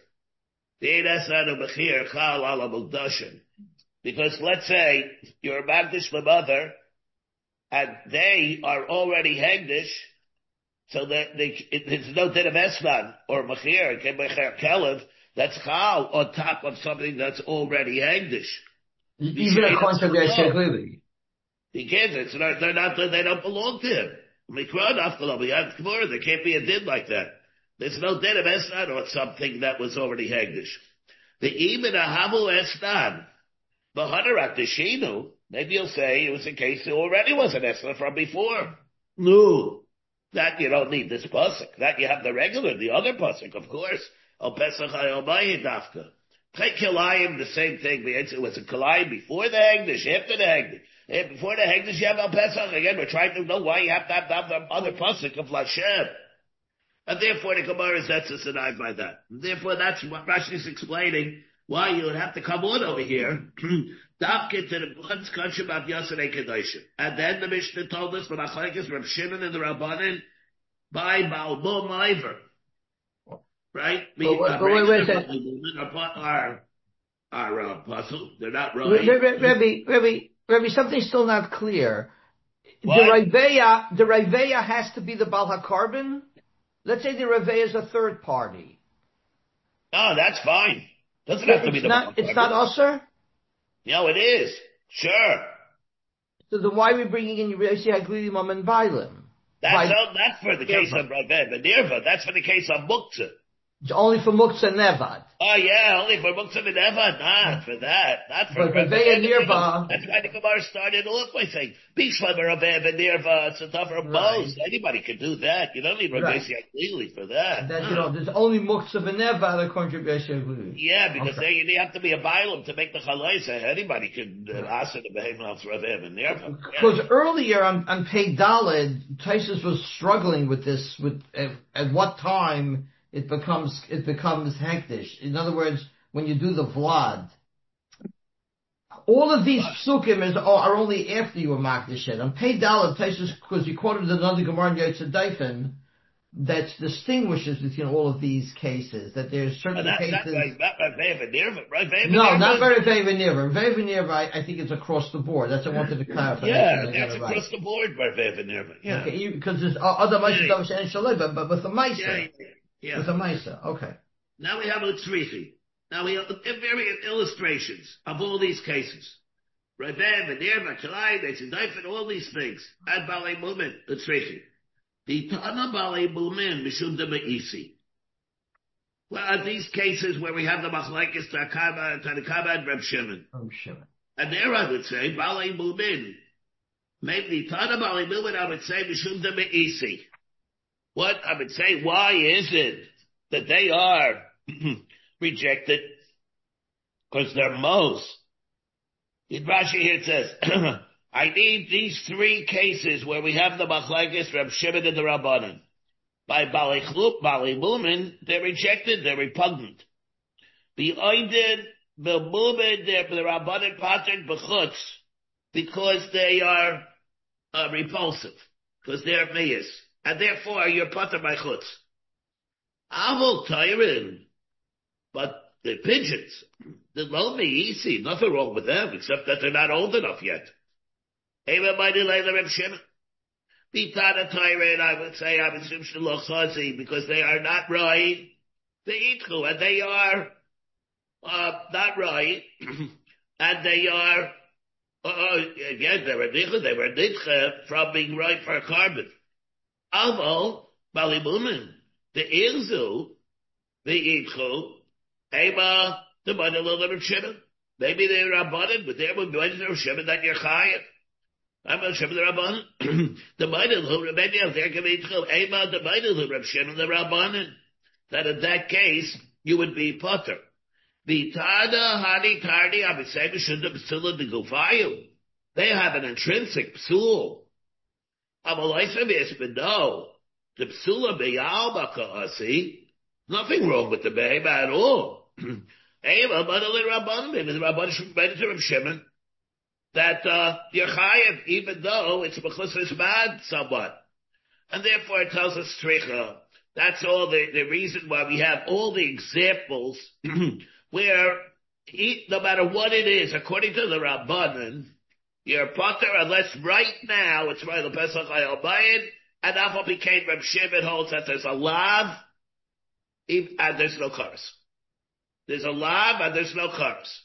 Because let's say you're Magdish the mother, and they are already Hegdish, so that they, it, it's no din of Eslan or Mechir, Kelev, that's Chal on top of something that's already Hegdish. Even according to their Sheglili. He can't, it's not, they're not, they don't belong to him. Mikra Nafkalam, they can't be a din like that. There's no din of Esnan or something that was already Hegdish. The even a Havu Esnan, the Hanarak Deshinu, maybe you'll say it was a case that already was an Esnan from before. No. That you don't need this pasuk. That you have the regular, the other pasuk, of course. Al Pesach Hayomai Dafka. Take Kilayim, the same thing. The answer was a Kilayim before the Hegdish, after the Hegdish. And before the Hegdish, you have Al Pesach. Again, we're trying to know why you have to have, have the other pasuk of Lashem. And therefore, the Gemara sets us denied by that. And therefore, that's what Rashi is explaining, why you would have to come on over here, Dafka to the B'chutz Kashim Av Yosef Kedoshim. And then the Mishnah told us, the Machlekes Reb Shimon and the Rabbanan, by Baal Bo Maiver. Right? But, but, but wait, wait a second. Are, are, uh, puzzle. They're not right. Rebbe, Rebbe, Rebbe, something's still not clear. What? The Raveya, the Raveya has to be the Baal HaKarban? Let's say the Raveya is a third party. No, that's fine. Doesn't have to be It's the not, it's not Usher? No, it is. Sure. So then why are we bringing in Yossi Haglilim and Bailim? That's, all, that's for the case of Rav Nirva. That's for the case of Muktzah. It's only for Muktzah and Nevad. Oh yeah, only for Muktzah and Nevad. Not for that. Not for But Raveya Nirva. That's why the Gemara started off by saying, Bishlam Rav Nirva, it's a tougher of both. Anybody can do that. You don't need Rav Right. Yossi for that. That, no. you know, there's only Muktzah and Nevad according to Yossi Haglilim. Yeah, because Okay. they, you have to be a Bailam to make the Chalaisa. Anybody can uh, ask the behavior of Rav Nirva. Because earlier on, on Pei Daled, Taisus was struggling with this, with, at, at what time it becomes, it becomes hektish. In other words, when you do the Vlad. All of these psukim is, are only after you were makdish it. On Pei Daled, Taisus, because he quoted another Gemara in Yotze Daifen, that distinguishes between all of these cases, that there's certain That's cases. not right, not Rav Nirva. Rav No, not very Vevanir. Vevanir, I, I think it's across the board. That's what I wanted to clarify. Yeah, That's that's right. across the board, Rav Nirva. Yeah. Okay, because there's other Maisa Yeah. Davish and Shalei, but, but with the Maisa. Yeah, yeah. With the Maisa, okay. Now we have Utzrichi. Now we have various illustrations of all these cases. Rav Nirva, Kalai, Netzidaifen, all these things. And Balei Mumin, Utzrichi. The Tana Balei Mumin, Mishum de Me'isi. Well, are these cases where we have the Machlekes, Tanakama, Tanakama, and Reb Shimon. Oh, sure. And there I would say, Balei Mumin. Maybe Tana Balei Mumin, I would say, Mishum de Me'isi. What I would say, why is it that they are rejected? Because they're most. In Rashi here it says, I need these three cases where we have the Machlekes, Reb Shimon, and the Rabbanan. By Balei Chlup, Balei Mumin, they're rejected, they're repugnant. The Oidin, the Mumin, the Rabbanan pattern, B'chutz, because they are uh, repulsive, because they're meyas. And therefore, you're pater by chutz. Avol Tyrin, but the pigeons, the lo me'isi, nothing wrong with them, except that they're not old enough yet. Eva mighty leila Reb Shimon. Bitana Tyrin, I would say, I would assume shelo chazi, because they are not right. They itchu, and they are uh, not right, and they are uh, again they were nicha, they were nicha from being right for a carbon. Avo, Balimumin, the Irzu, the Itchu, Ema, the Manilil of Shimon. Maybe they're Rabbanan, but they're going to Shimon that you're Chayim. I'm a Shimon the Rabbanan. The Manilil, maybe they're going to Itchu, Ema, the Manilil of Shimon the Rabbanan. That in that case, you would be Potter. The Tada, Hani, Tardi, I would say, Mishundah, Psula, the Gufayu. They have an intrinsic psul. No, the psula beyal bakasi, nothing wrong with the behema at all. Eva, but the rabbanim, maybe the rabbanim made it to Reb Shimon that uh, you're chayev, even though it's b'chus bad somewhat, and therefore it tells us stricha. That's all the the reason why we have all the examples where he, no matter what it is, according to the rabbanim, you're potter unless right now it's right the Pesach Hayalbayin, and Afal became Reb Shimon holds that there's a lav and there's no cars. There's a lav and there's no cars.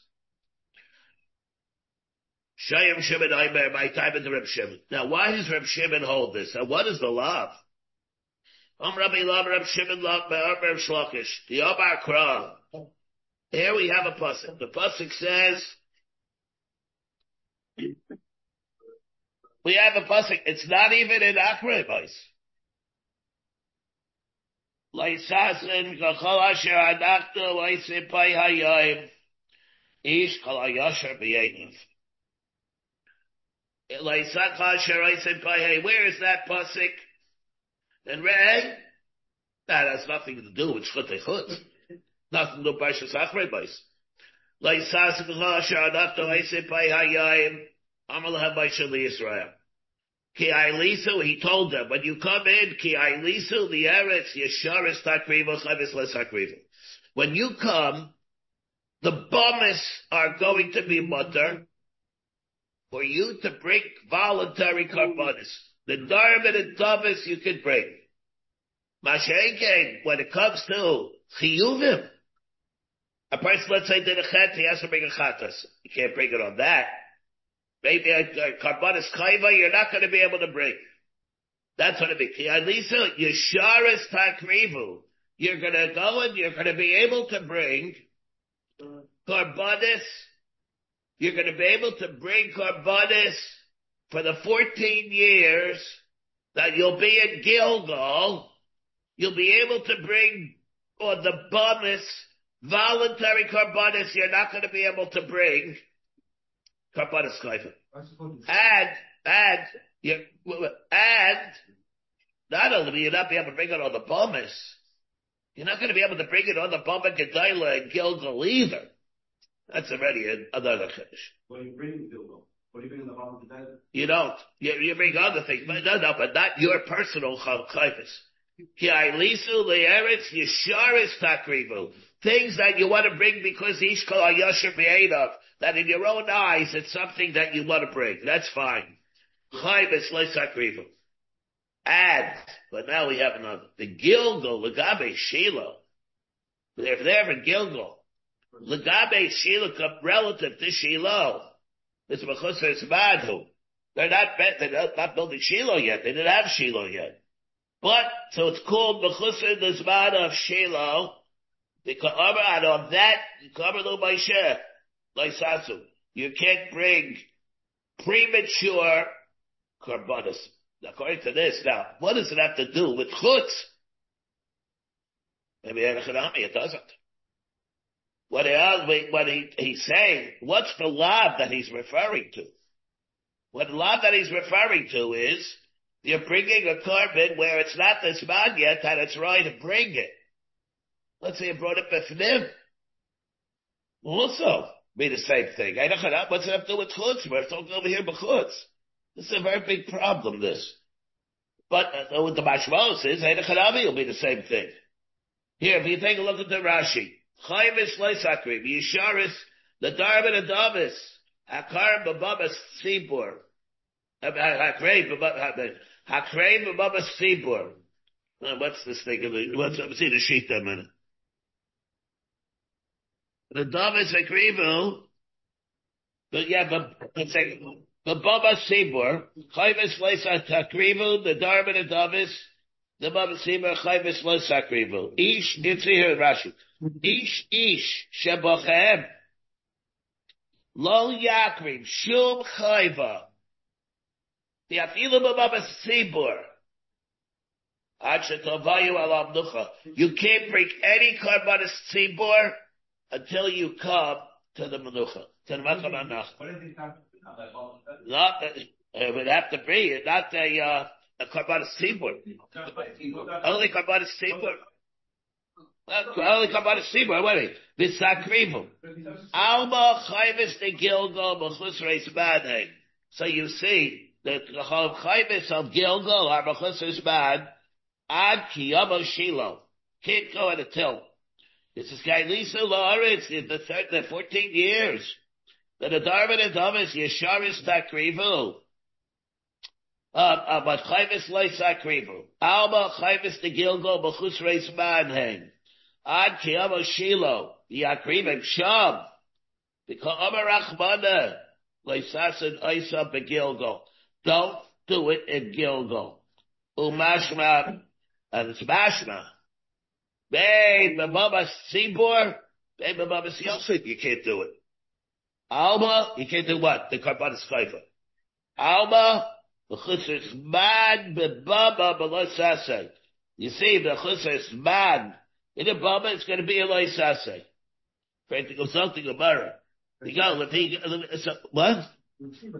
Shayim Shimon Aimer, my time into Reb Shimon. Now why does Reb Shimon hold this? And what is the lav? Um Rabbi Lam, Rab Shimon Lam, Rab Shlokish, the Obar Kra. Here we have a pasuk. The pasuk says, we have a pasuk. It's not even in Akrei boys. Leisasin kachol asher adaktu leisipai hayayim ish kol hayasher b'yeiniv. Leisak asher leisipai hay. Where is that pasuk? And Ray, that has nothing to do with Chutei Chutz. Nothing to do with Parshas Akrei boys. Leisasin kachol asher adaktu leisipai hayayim amal habayshel Yisrael. Ki Ailisu, he told them, when you come in, Ki Ailisu, the Eretz, Yesharis Takriva, Chavis Les Takriva. When you come, the Bamis are going to be mutter for you to bring voluntary karbanis. The Darman and Tavis you can bring. Mashenkein, when it comes to Chiyuvim, a person, let's say, did a chet, he has to bring a chatas. You can't bring it on that. Maybe a, a karbanis chayva you're not going to be able to bring. That's what it means. Ki'alisa yesharis takrivu. You're going to go and you're going to be able to bring karbanis. You're going to be able to bring karbanis for the fourteen years that you'll be in Gilgal. You'll be able to bring on the bamis voluntary karbanis you're not going to be able to bring. Karbanis Chayva. And, and, you, and, not only will you not be able to bring it on the Bamis, you're not going to be able to bring it on the Bama Gedaila and Gilgal either. That's already another Chiddush. What do you bring in Gilgal? What do you bring in the Bama Gedaila? You don't. You, you bring other things, but no, no, but not your personal Chayvas. Ki Ailisu le'eretz yesharis takrivu. Things that you want to bring because ish kol hayasher b'einav. That in your own eyes, it's something that you want to bring. That's fine. Chayvus le'sakrivu. Add, but now we have another. The Gilgal, legabe Shiloh. They're there in Gilgal. Legabe Shiloh, relative to Shiloh. This Mechusar is Madhu. They're not, they're not building Shiloh yet. They didn't have Shiloh yet. But, so it's called Mechusar Nizmad of Shiloh. The Ka'amar, and on that, Ka'amar Lo Maisheh, Laisasu. You can't bring premature karbanis. According to this, now, what does it have to do with chutz? Maybe it doesn't. What he, what he, he's saying, what's the lav that he's referring to? What the lav that he's referring to is, you're bringing a carbon where it's not this man yet, and it's right to bring it. Let's say you brought it befnim. Also, be the same thing. What's it have to do with chutz? We're talking over here about chutz. This is a very big problem, this. But uh, with the mashmos is, Eidachanavi will be the same thing. Here, if you take a look at the Rashi, Chayvis Leisakrim, Yisharis, the Darban and Davis, Hakar Bababas Sibur, Hakrei Bababas Sibur. What's this thing? What's, let's see the sheet there a minute. The Davis Akrivu, but yeah, but let's say, the Baba Sibur, Chayvis Leisa Takrivu, the Darban and Davis, the Baba Sibur, Chayvis Leisa Takrivu. Ish, you see here in Rashi. Ish, Ish, Shebochem, Lo Yakrim, Shum Chayva, the Afilu Baba Sibur, Ad Shetovayu Alam Nucha. You can't bring any Karbanis Sibur until you come to the Menucha, to the Makom HaNach. Not that, it would have to be, not a, uh, a Karbanis Sibur. Only Karbanis Sibur. Only Karbanis Sibur, wait a minute. V'sakrivu. Alma Chayvis de Gilgal B'chus Reis Badhe. So you see, the Chayvis of Gilgal are B'chus Reis Bad, Ad Kiyama Shiloh. Can't go in a tilt. This is Kailisa La'aretz, the third, the fourteen years. That the Darban and Davis, Yesharis Takrivu. Uh, but Chayvis Leis Takrivu. Alma Chayvis de Gilgal B'chus Reis Manhen. Ad Kiyama Shiloh. Yakrivim Sham. Because Amar Rachmana. Leisasin Isa Begilgal. Don't do it in Gilgal. Umashma. And it's mashma. Bein b'baba sibor, bein b'baba siyosef, you can't do it. Alma, you can't do what? The karbanis chayva. Alma, the chusers man b'baba b'lo saseh. You see, the chusers man, in a baba, it's going to be a lo saseh. Afraid to go something Gemara. You go, if he, so, what? Yeah,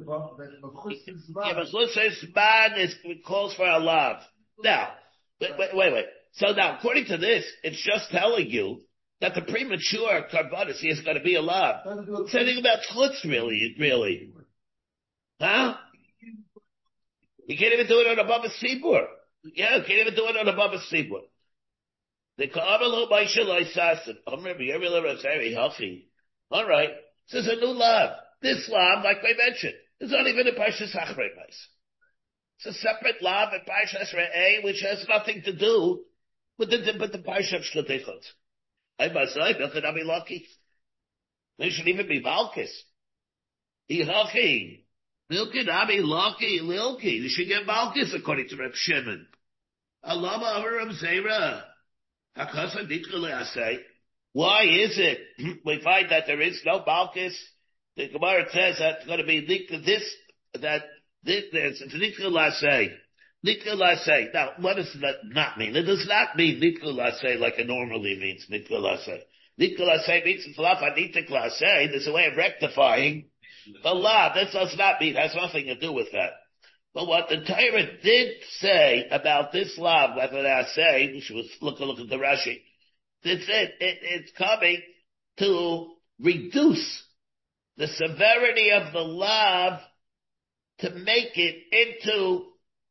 but chusers man is, calls for a love. Now, wait, wait, wait, wait. So now, according to this, it's just telling you that the premature karbanis is going to be allowed. It's anything about chutz, really, really. Huh? You can't even do it on above a seaboard. Yeah, you can't even do it on above a seaboard. The ka'amalu b'ishalai sasin. I'm remember, you're really very healthy. All right. This is a new law. This law, like I mentioned, is not even a Parshas Achrei Mos. It's a separate law in Parshas Re'eh, which has nothing to do with the, with the Parshas Shloteichot. I must say, Milken Abi Lucky. They should even be Malchus. Ihachi. Milken Abi Lucky, Lilki. They should get Malchus according to Reb Shimon. Alama Avaram Zera. Hakasa Ditkele Asay. Why is it we find that there is no Malchus? The Gemara says that it's going to be this, that this, there's Ditkele Asay. Nitkul Asay. Now, what does that not mean? It does not mean Nitkul Asay like it normally means Nitkul Asay. Nitkul Asay means it's Lafa Nitkul Asay. There's a way of rectifying the law. This does not mean, it has nothing to do with that. But what the Torah did say about this law, whether they say, which was, look, look at the Rashi, it's it, it, it's coming to reduce the severity of the law to make it into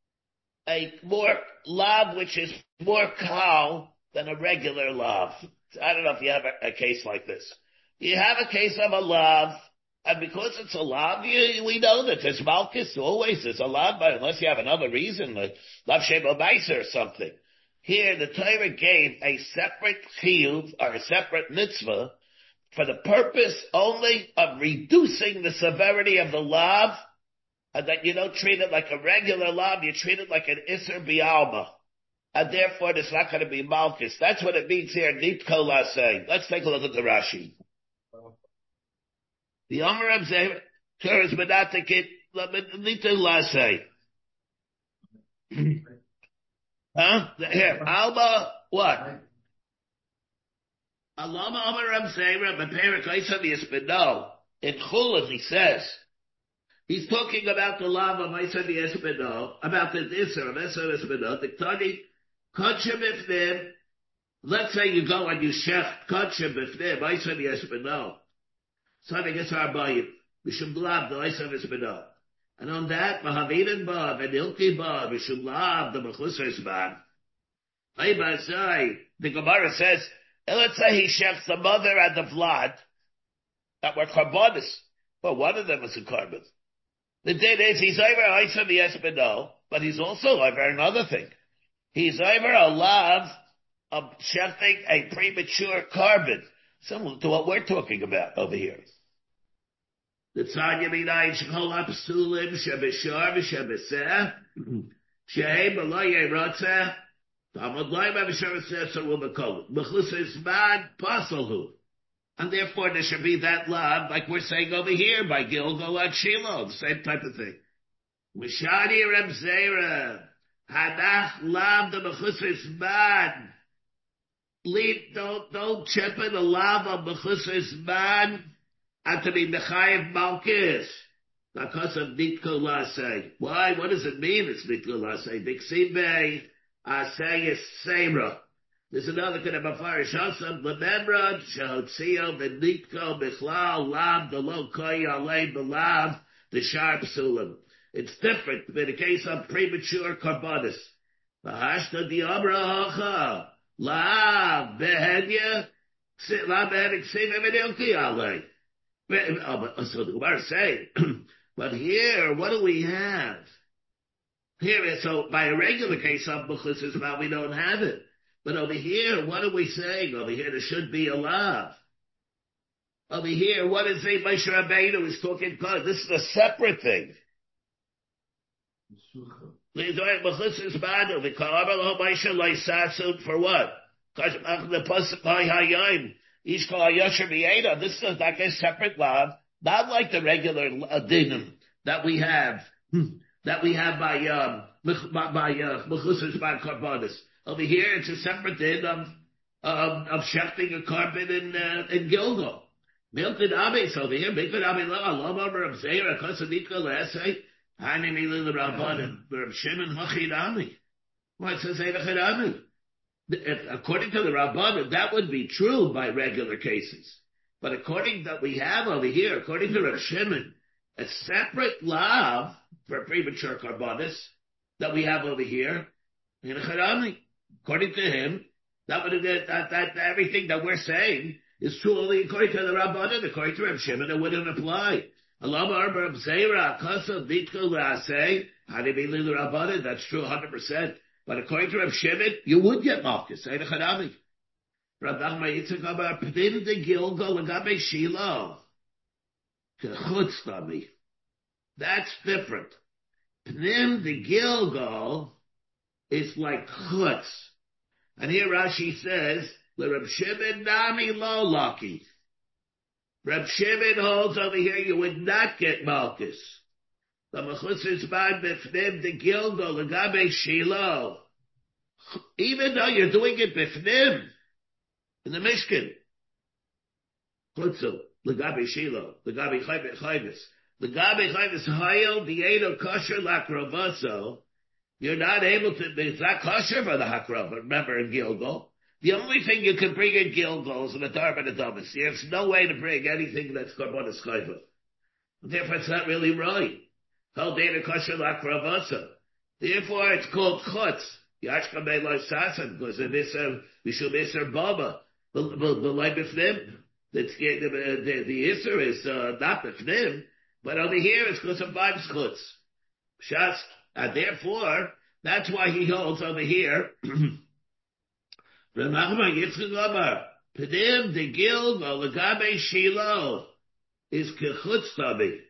a more lav which is more kal than a regular lav. I don't know if you have a, a case like this. You have a case of a lav, and because it's a lav, you, we know that there's malchus always. There's a lav, but unless you have another reason, like lav sheba meiser or something. Here, the Torah gave a separate chiyuv or a separate mitzvah for the purpose only of reducing the severity of the lav. And that you don't treat it like a regular lav, you treat it like an Isser Bialma. And therefore, it's not going to be Malchus. That's what it means here, Nitkul Asay. Let's take a look at the Rashi. The Omer of Zeh, Teres Menatikit, Nitkul Asay. Huh? Here, Alma, what? Alama Omer of Zeh, Beperik Eisam Yisbeno. In Chulun, he says, he's talking about the lava, Maisa Yespino, about the Isser of Esser Espino, the Tani, Kachim Ifnim. Let's say you go and you shech Kachim Ifnim, Maisa Yespino. Something is Arbayim. Mishum Lav, the Isser Espino. And on that, Mahavidan Bav, and Ilki Bav, Mishum Lav, the Mechusar Zman. The Gemara says, and let's say he shechs the mother and the Vlad, that were Karbonis. Well, one of them was a carbon. The din is he's over Isa Yespino, but he's also over another thing. He's over a lav of shechting a premature carbon, similar to what we're talking about over here. The Tzanya Minayin Shechol HaPsulim Shebeshar V'Shebeseh Shehem B'lo Yerotzeh Tamad Loim HaV'Shar V'Seh Saru B'Kol B'Chus Isman Pasalhu. And therefore there should be that lav, like we're saying over here, by Gilgal and Shiloh, the same type of thing. Mishani Reb Zera, Hanach lav the Mechusar Zman. Leave, don't, don't chip in the lav of Mechusar Zman, and to be Mechayev Malkis. Because of Nitkul Asay. Why? What does it mean it's Nitkul Asay? Diksime Asay is Seira. There's another kind of a farish hasam, Lememra, Shahotzio, Benitko, Bichlal, Lab, the Lo Koy, Alei, Belav, the Sharp Sulam. It's different in the case of premature karbonis. Bahashta di Amra Hacha, Lab, Behenya, Lab, Behenik, Sim, Emenilki, Alei. So the Gemara is saying, but here, what do we have? Here, so by a regular case of Bukhus is about we don't have it. But over here, what are we saying? Over here, there should be a lav. Over here, what is it? Moshe Rabbeinu is talking, God, this is a separate thing. For what? Because the pasuk by Hayim, Ish Kol Hayosher B'Yeda. This is like a separate law, not like the regular dinim that we have, that we have by um by Mechusas by Karbonis. Over here, it's a separate din of of, of shechting a carbon in uh, in Gilgal. Milked Abbas over here, Milked Abbas Lo Allah Amar Reb Zera Kosadika Le'Esei Hani Milil Rabbanim Reb Shimon Hachidami. Why it says Hachidami? According to the Rabbanim, that would be true by regular cases. But according that we have over here, according to Reb Shimon, a separate law for premature carbonis that we have over here in Harami. According to him, that would that, that, that everything that we're saying is true only according to the Rabbanan. According to Reb Shimon, it wouldn't apply. That's true one hundred percent. But according to Reb Shimon, you would get Malchus. Reb Nachman Yitzchak Amar Pnim de Gilgal Lagabe Shiloh. Kechutztami. That's different. Pnim de Gilgal is like chutz. And here Rashi says, Reb Shimon Nami Lo Lucky. Reb Shimon holds over here you would not get Malchus. The Mechusas Bad Bifnim de Gilgal Lagabe Shiloh. Even though you're doing it Bifnim in the Mishkan. Chutzu, Lagabe Shiloh, Lagabe Chayvis. Lagabe Chayvis Hayel Dieno Kosher Lakravaso. You're not able to, it's not kosher for the Hakrava, remember in Gilgal. The only thing you can bring in Gilgal is an Adar and a Damas. There's no way to bring anything that's Karbonis Chayva. Therefore it's not really right. Hal Dieno Kosher Lakravaso. Therefore it's called Chutz. Yashka Meloi Sasan, because in this, Mishum Isser Baba, the light Bifnim, the, the, the Isser is uh, not Bifnim, but over here it's because of five Chutz. Shas, and therefore, that's why he holds over here, Ramachma Yitzchak Amar, Pedim de Gilgal Lagabe Shiloh is Kechutz Tabi.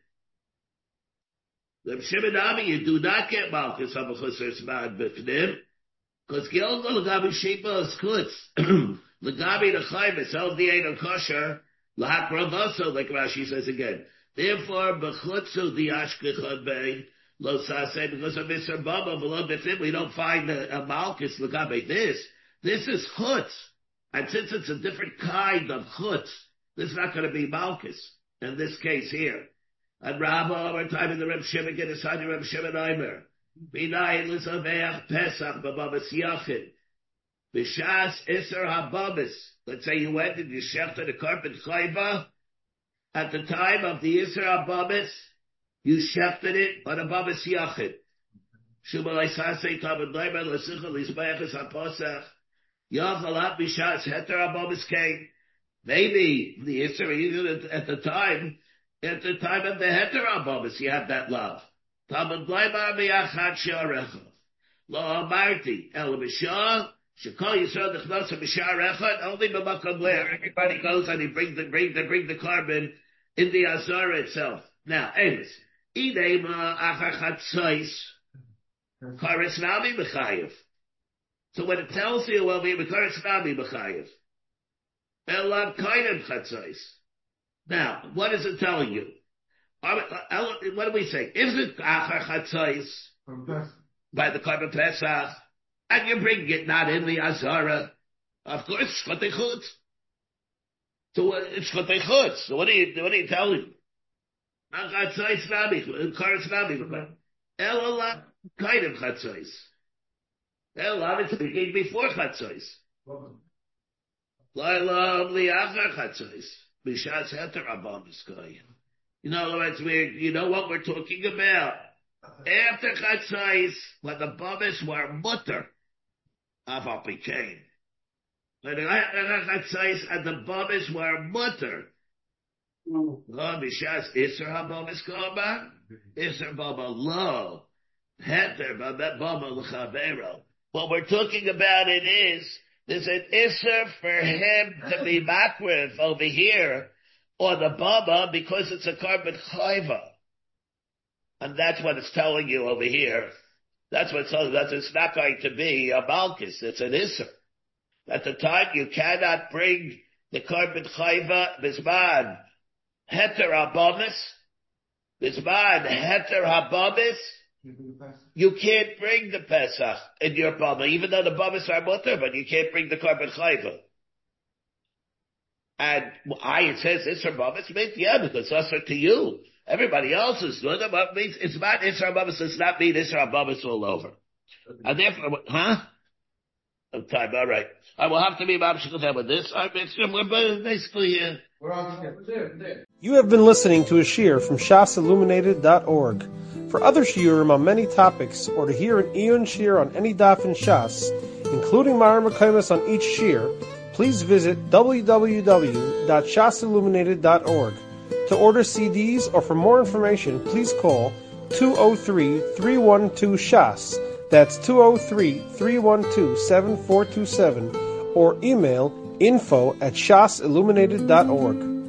Reb Shimon Ami, you do not get Malchus of a Chusar Zman Bifnim, because Gilgal Lagabe Shiloh is Chutz. Lagabe the Chayvis, El Dieno Kosher, Lahakravaso, like Rashi says again. Therefore, Bechutzu the Ashkechad Bey, Lo Saseh, because of Mister Baba, below Bifnim, we don't find a, a Malchus Lagabe this. This is Chutz. And since it's a different kind of Chutz, this is not going to be Malchus in this case here. And Rabba, over time in the Reb Shimon, get a sign of Reb Shimon Eimer. B'nai Lizaveach Pesach B'Babas Yachid. B'Shas Isser HaBabas. Let's say you went and you shechted a carpet chayva. At the time of the Isser HaBabas, you shefted it on a Babas Yachid. Shumalai Sasei Tabad Leiber L'Sichel L'Izbayachis HaPosach. Yachalat B'Shas Heter HaBabas came. Maybe the Isser, even at the time, at the time of the Heter HaBabas, you have that love. Tabad Leiber B'Yachat She'arecha. Lo Amarti El B'Shah. Shekol Yisrael D'Chnos B'Shah Echad. Only B'Makom where everybody goes and he brings the, bring the, bring the carbon in the Azara itself. Now, Amos. Idema Achar Chatzos. Karis Nami B'Chayev. So when it tells you, well, we have Karis Nami B'Chayev. Elav Kainem Chatzos. Now, what is it telling you? What do we say? Is it Achar Chatzos? By the carbon Pesach? And you bring it not in the Azara. Of course, it's Chotei Chutz. So it's Chotei Chutz. So what are you, what are you telling? Chatzos Nami, Karis Nami. Elav Kainem Chatzos. Elav, it's speaking before Chatzos. Lailam Liachar Chatzos. B'Shas Heter Abamas Koyin. In other words, we, you know what we're talking about? After Chatzos, when the Babas were mutter, Aval became. When the Chatzos and the Babas were mutter, Lo B'Shas Isser HaBabas Koma, Isser Baba Lo, Heter Baba L'Chavero. What we're talking about it is, there's an Isser for him to be makriv over here, or the Baba, because it's a carbon chayva. And that's what it's telling you over here. That's what so that it's not going to be a malchus. It's an isser. At the time, you cannot bring the korban chayva bisman heter habamis, bisman heter habamis. You can't bring the Pesach in your bama, even though the bamis are mutter, but you can't bring the korban chayva. And I, it says isser bamis means yeah, because that's to you. Everybody else is doing it, but means it's not isser bamis. Does not mean isser bamis all over. And therefore, huh? Time, all right. I will have to be mamshikot with this. I mean, we're basically here. We're on there. You have been listening to a shiur from shas illuminated dot org. For other shiurim on many topics, or to hear an Eon shiur on any daf in Shas, including Mara Mekaymas on each shiur, please visit w w w dot shas illuminated dot org. To order C Ds or for more information, please call two oh three, three one two, S H A S. That's two oh three, three one two, seven four two seven, or email info at shas illuminated dot org.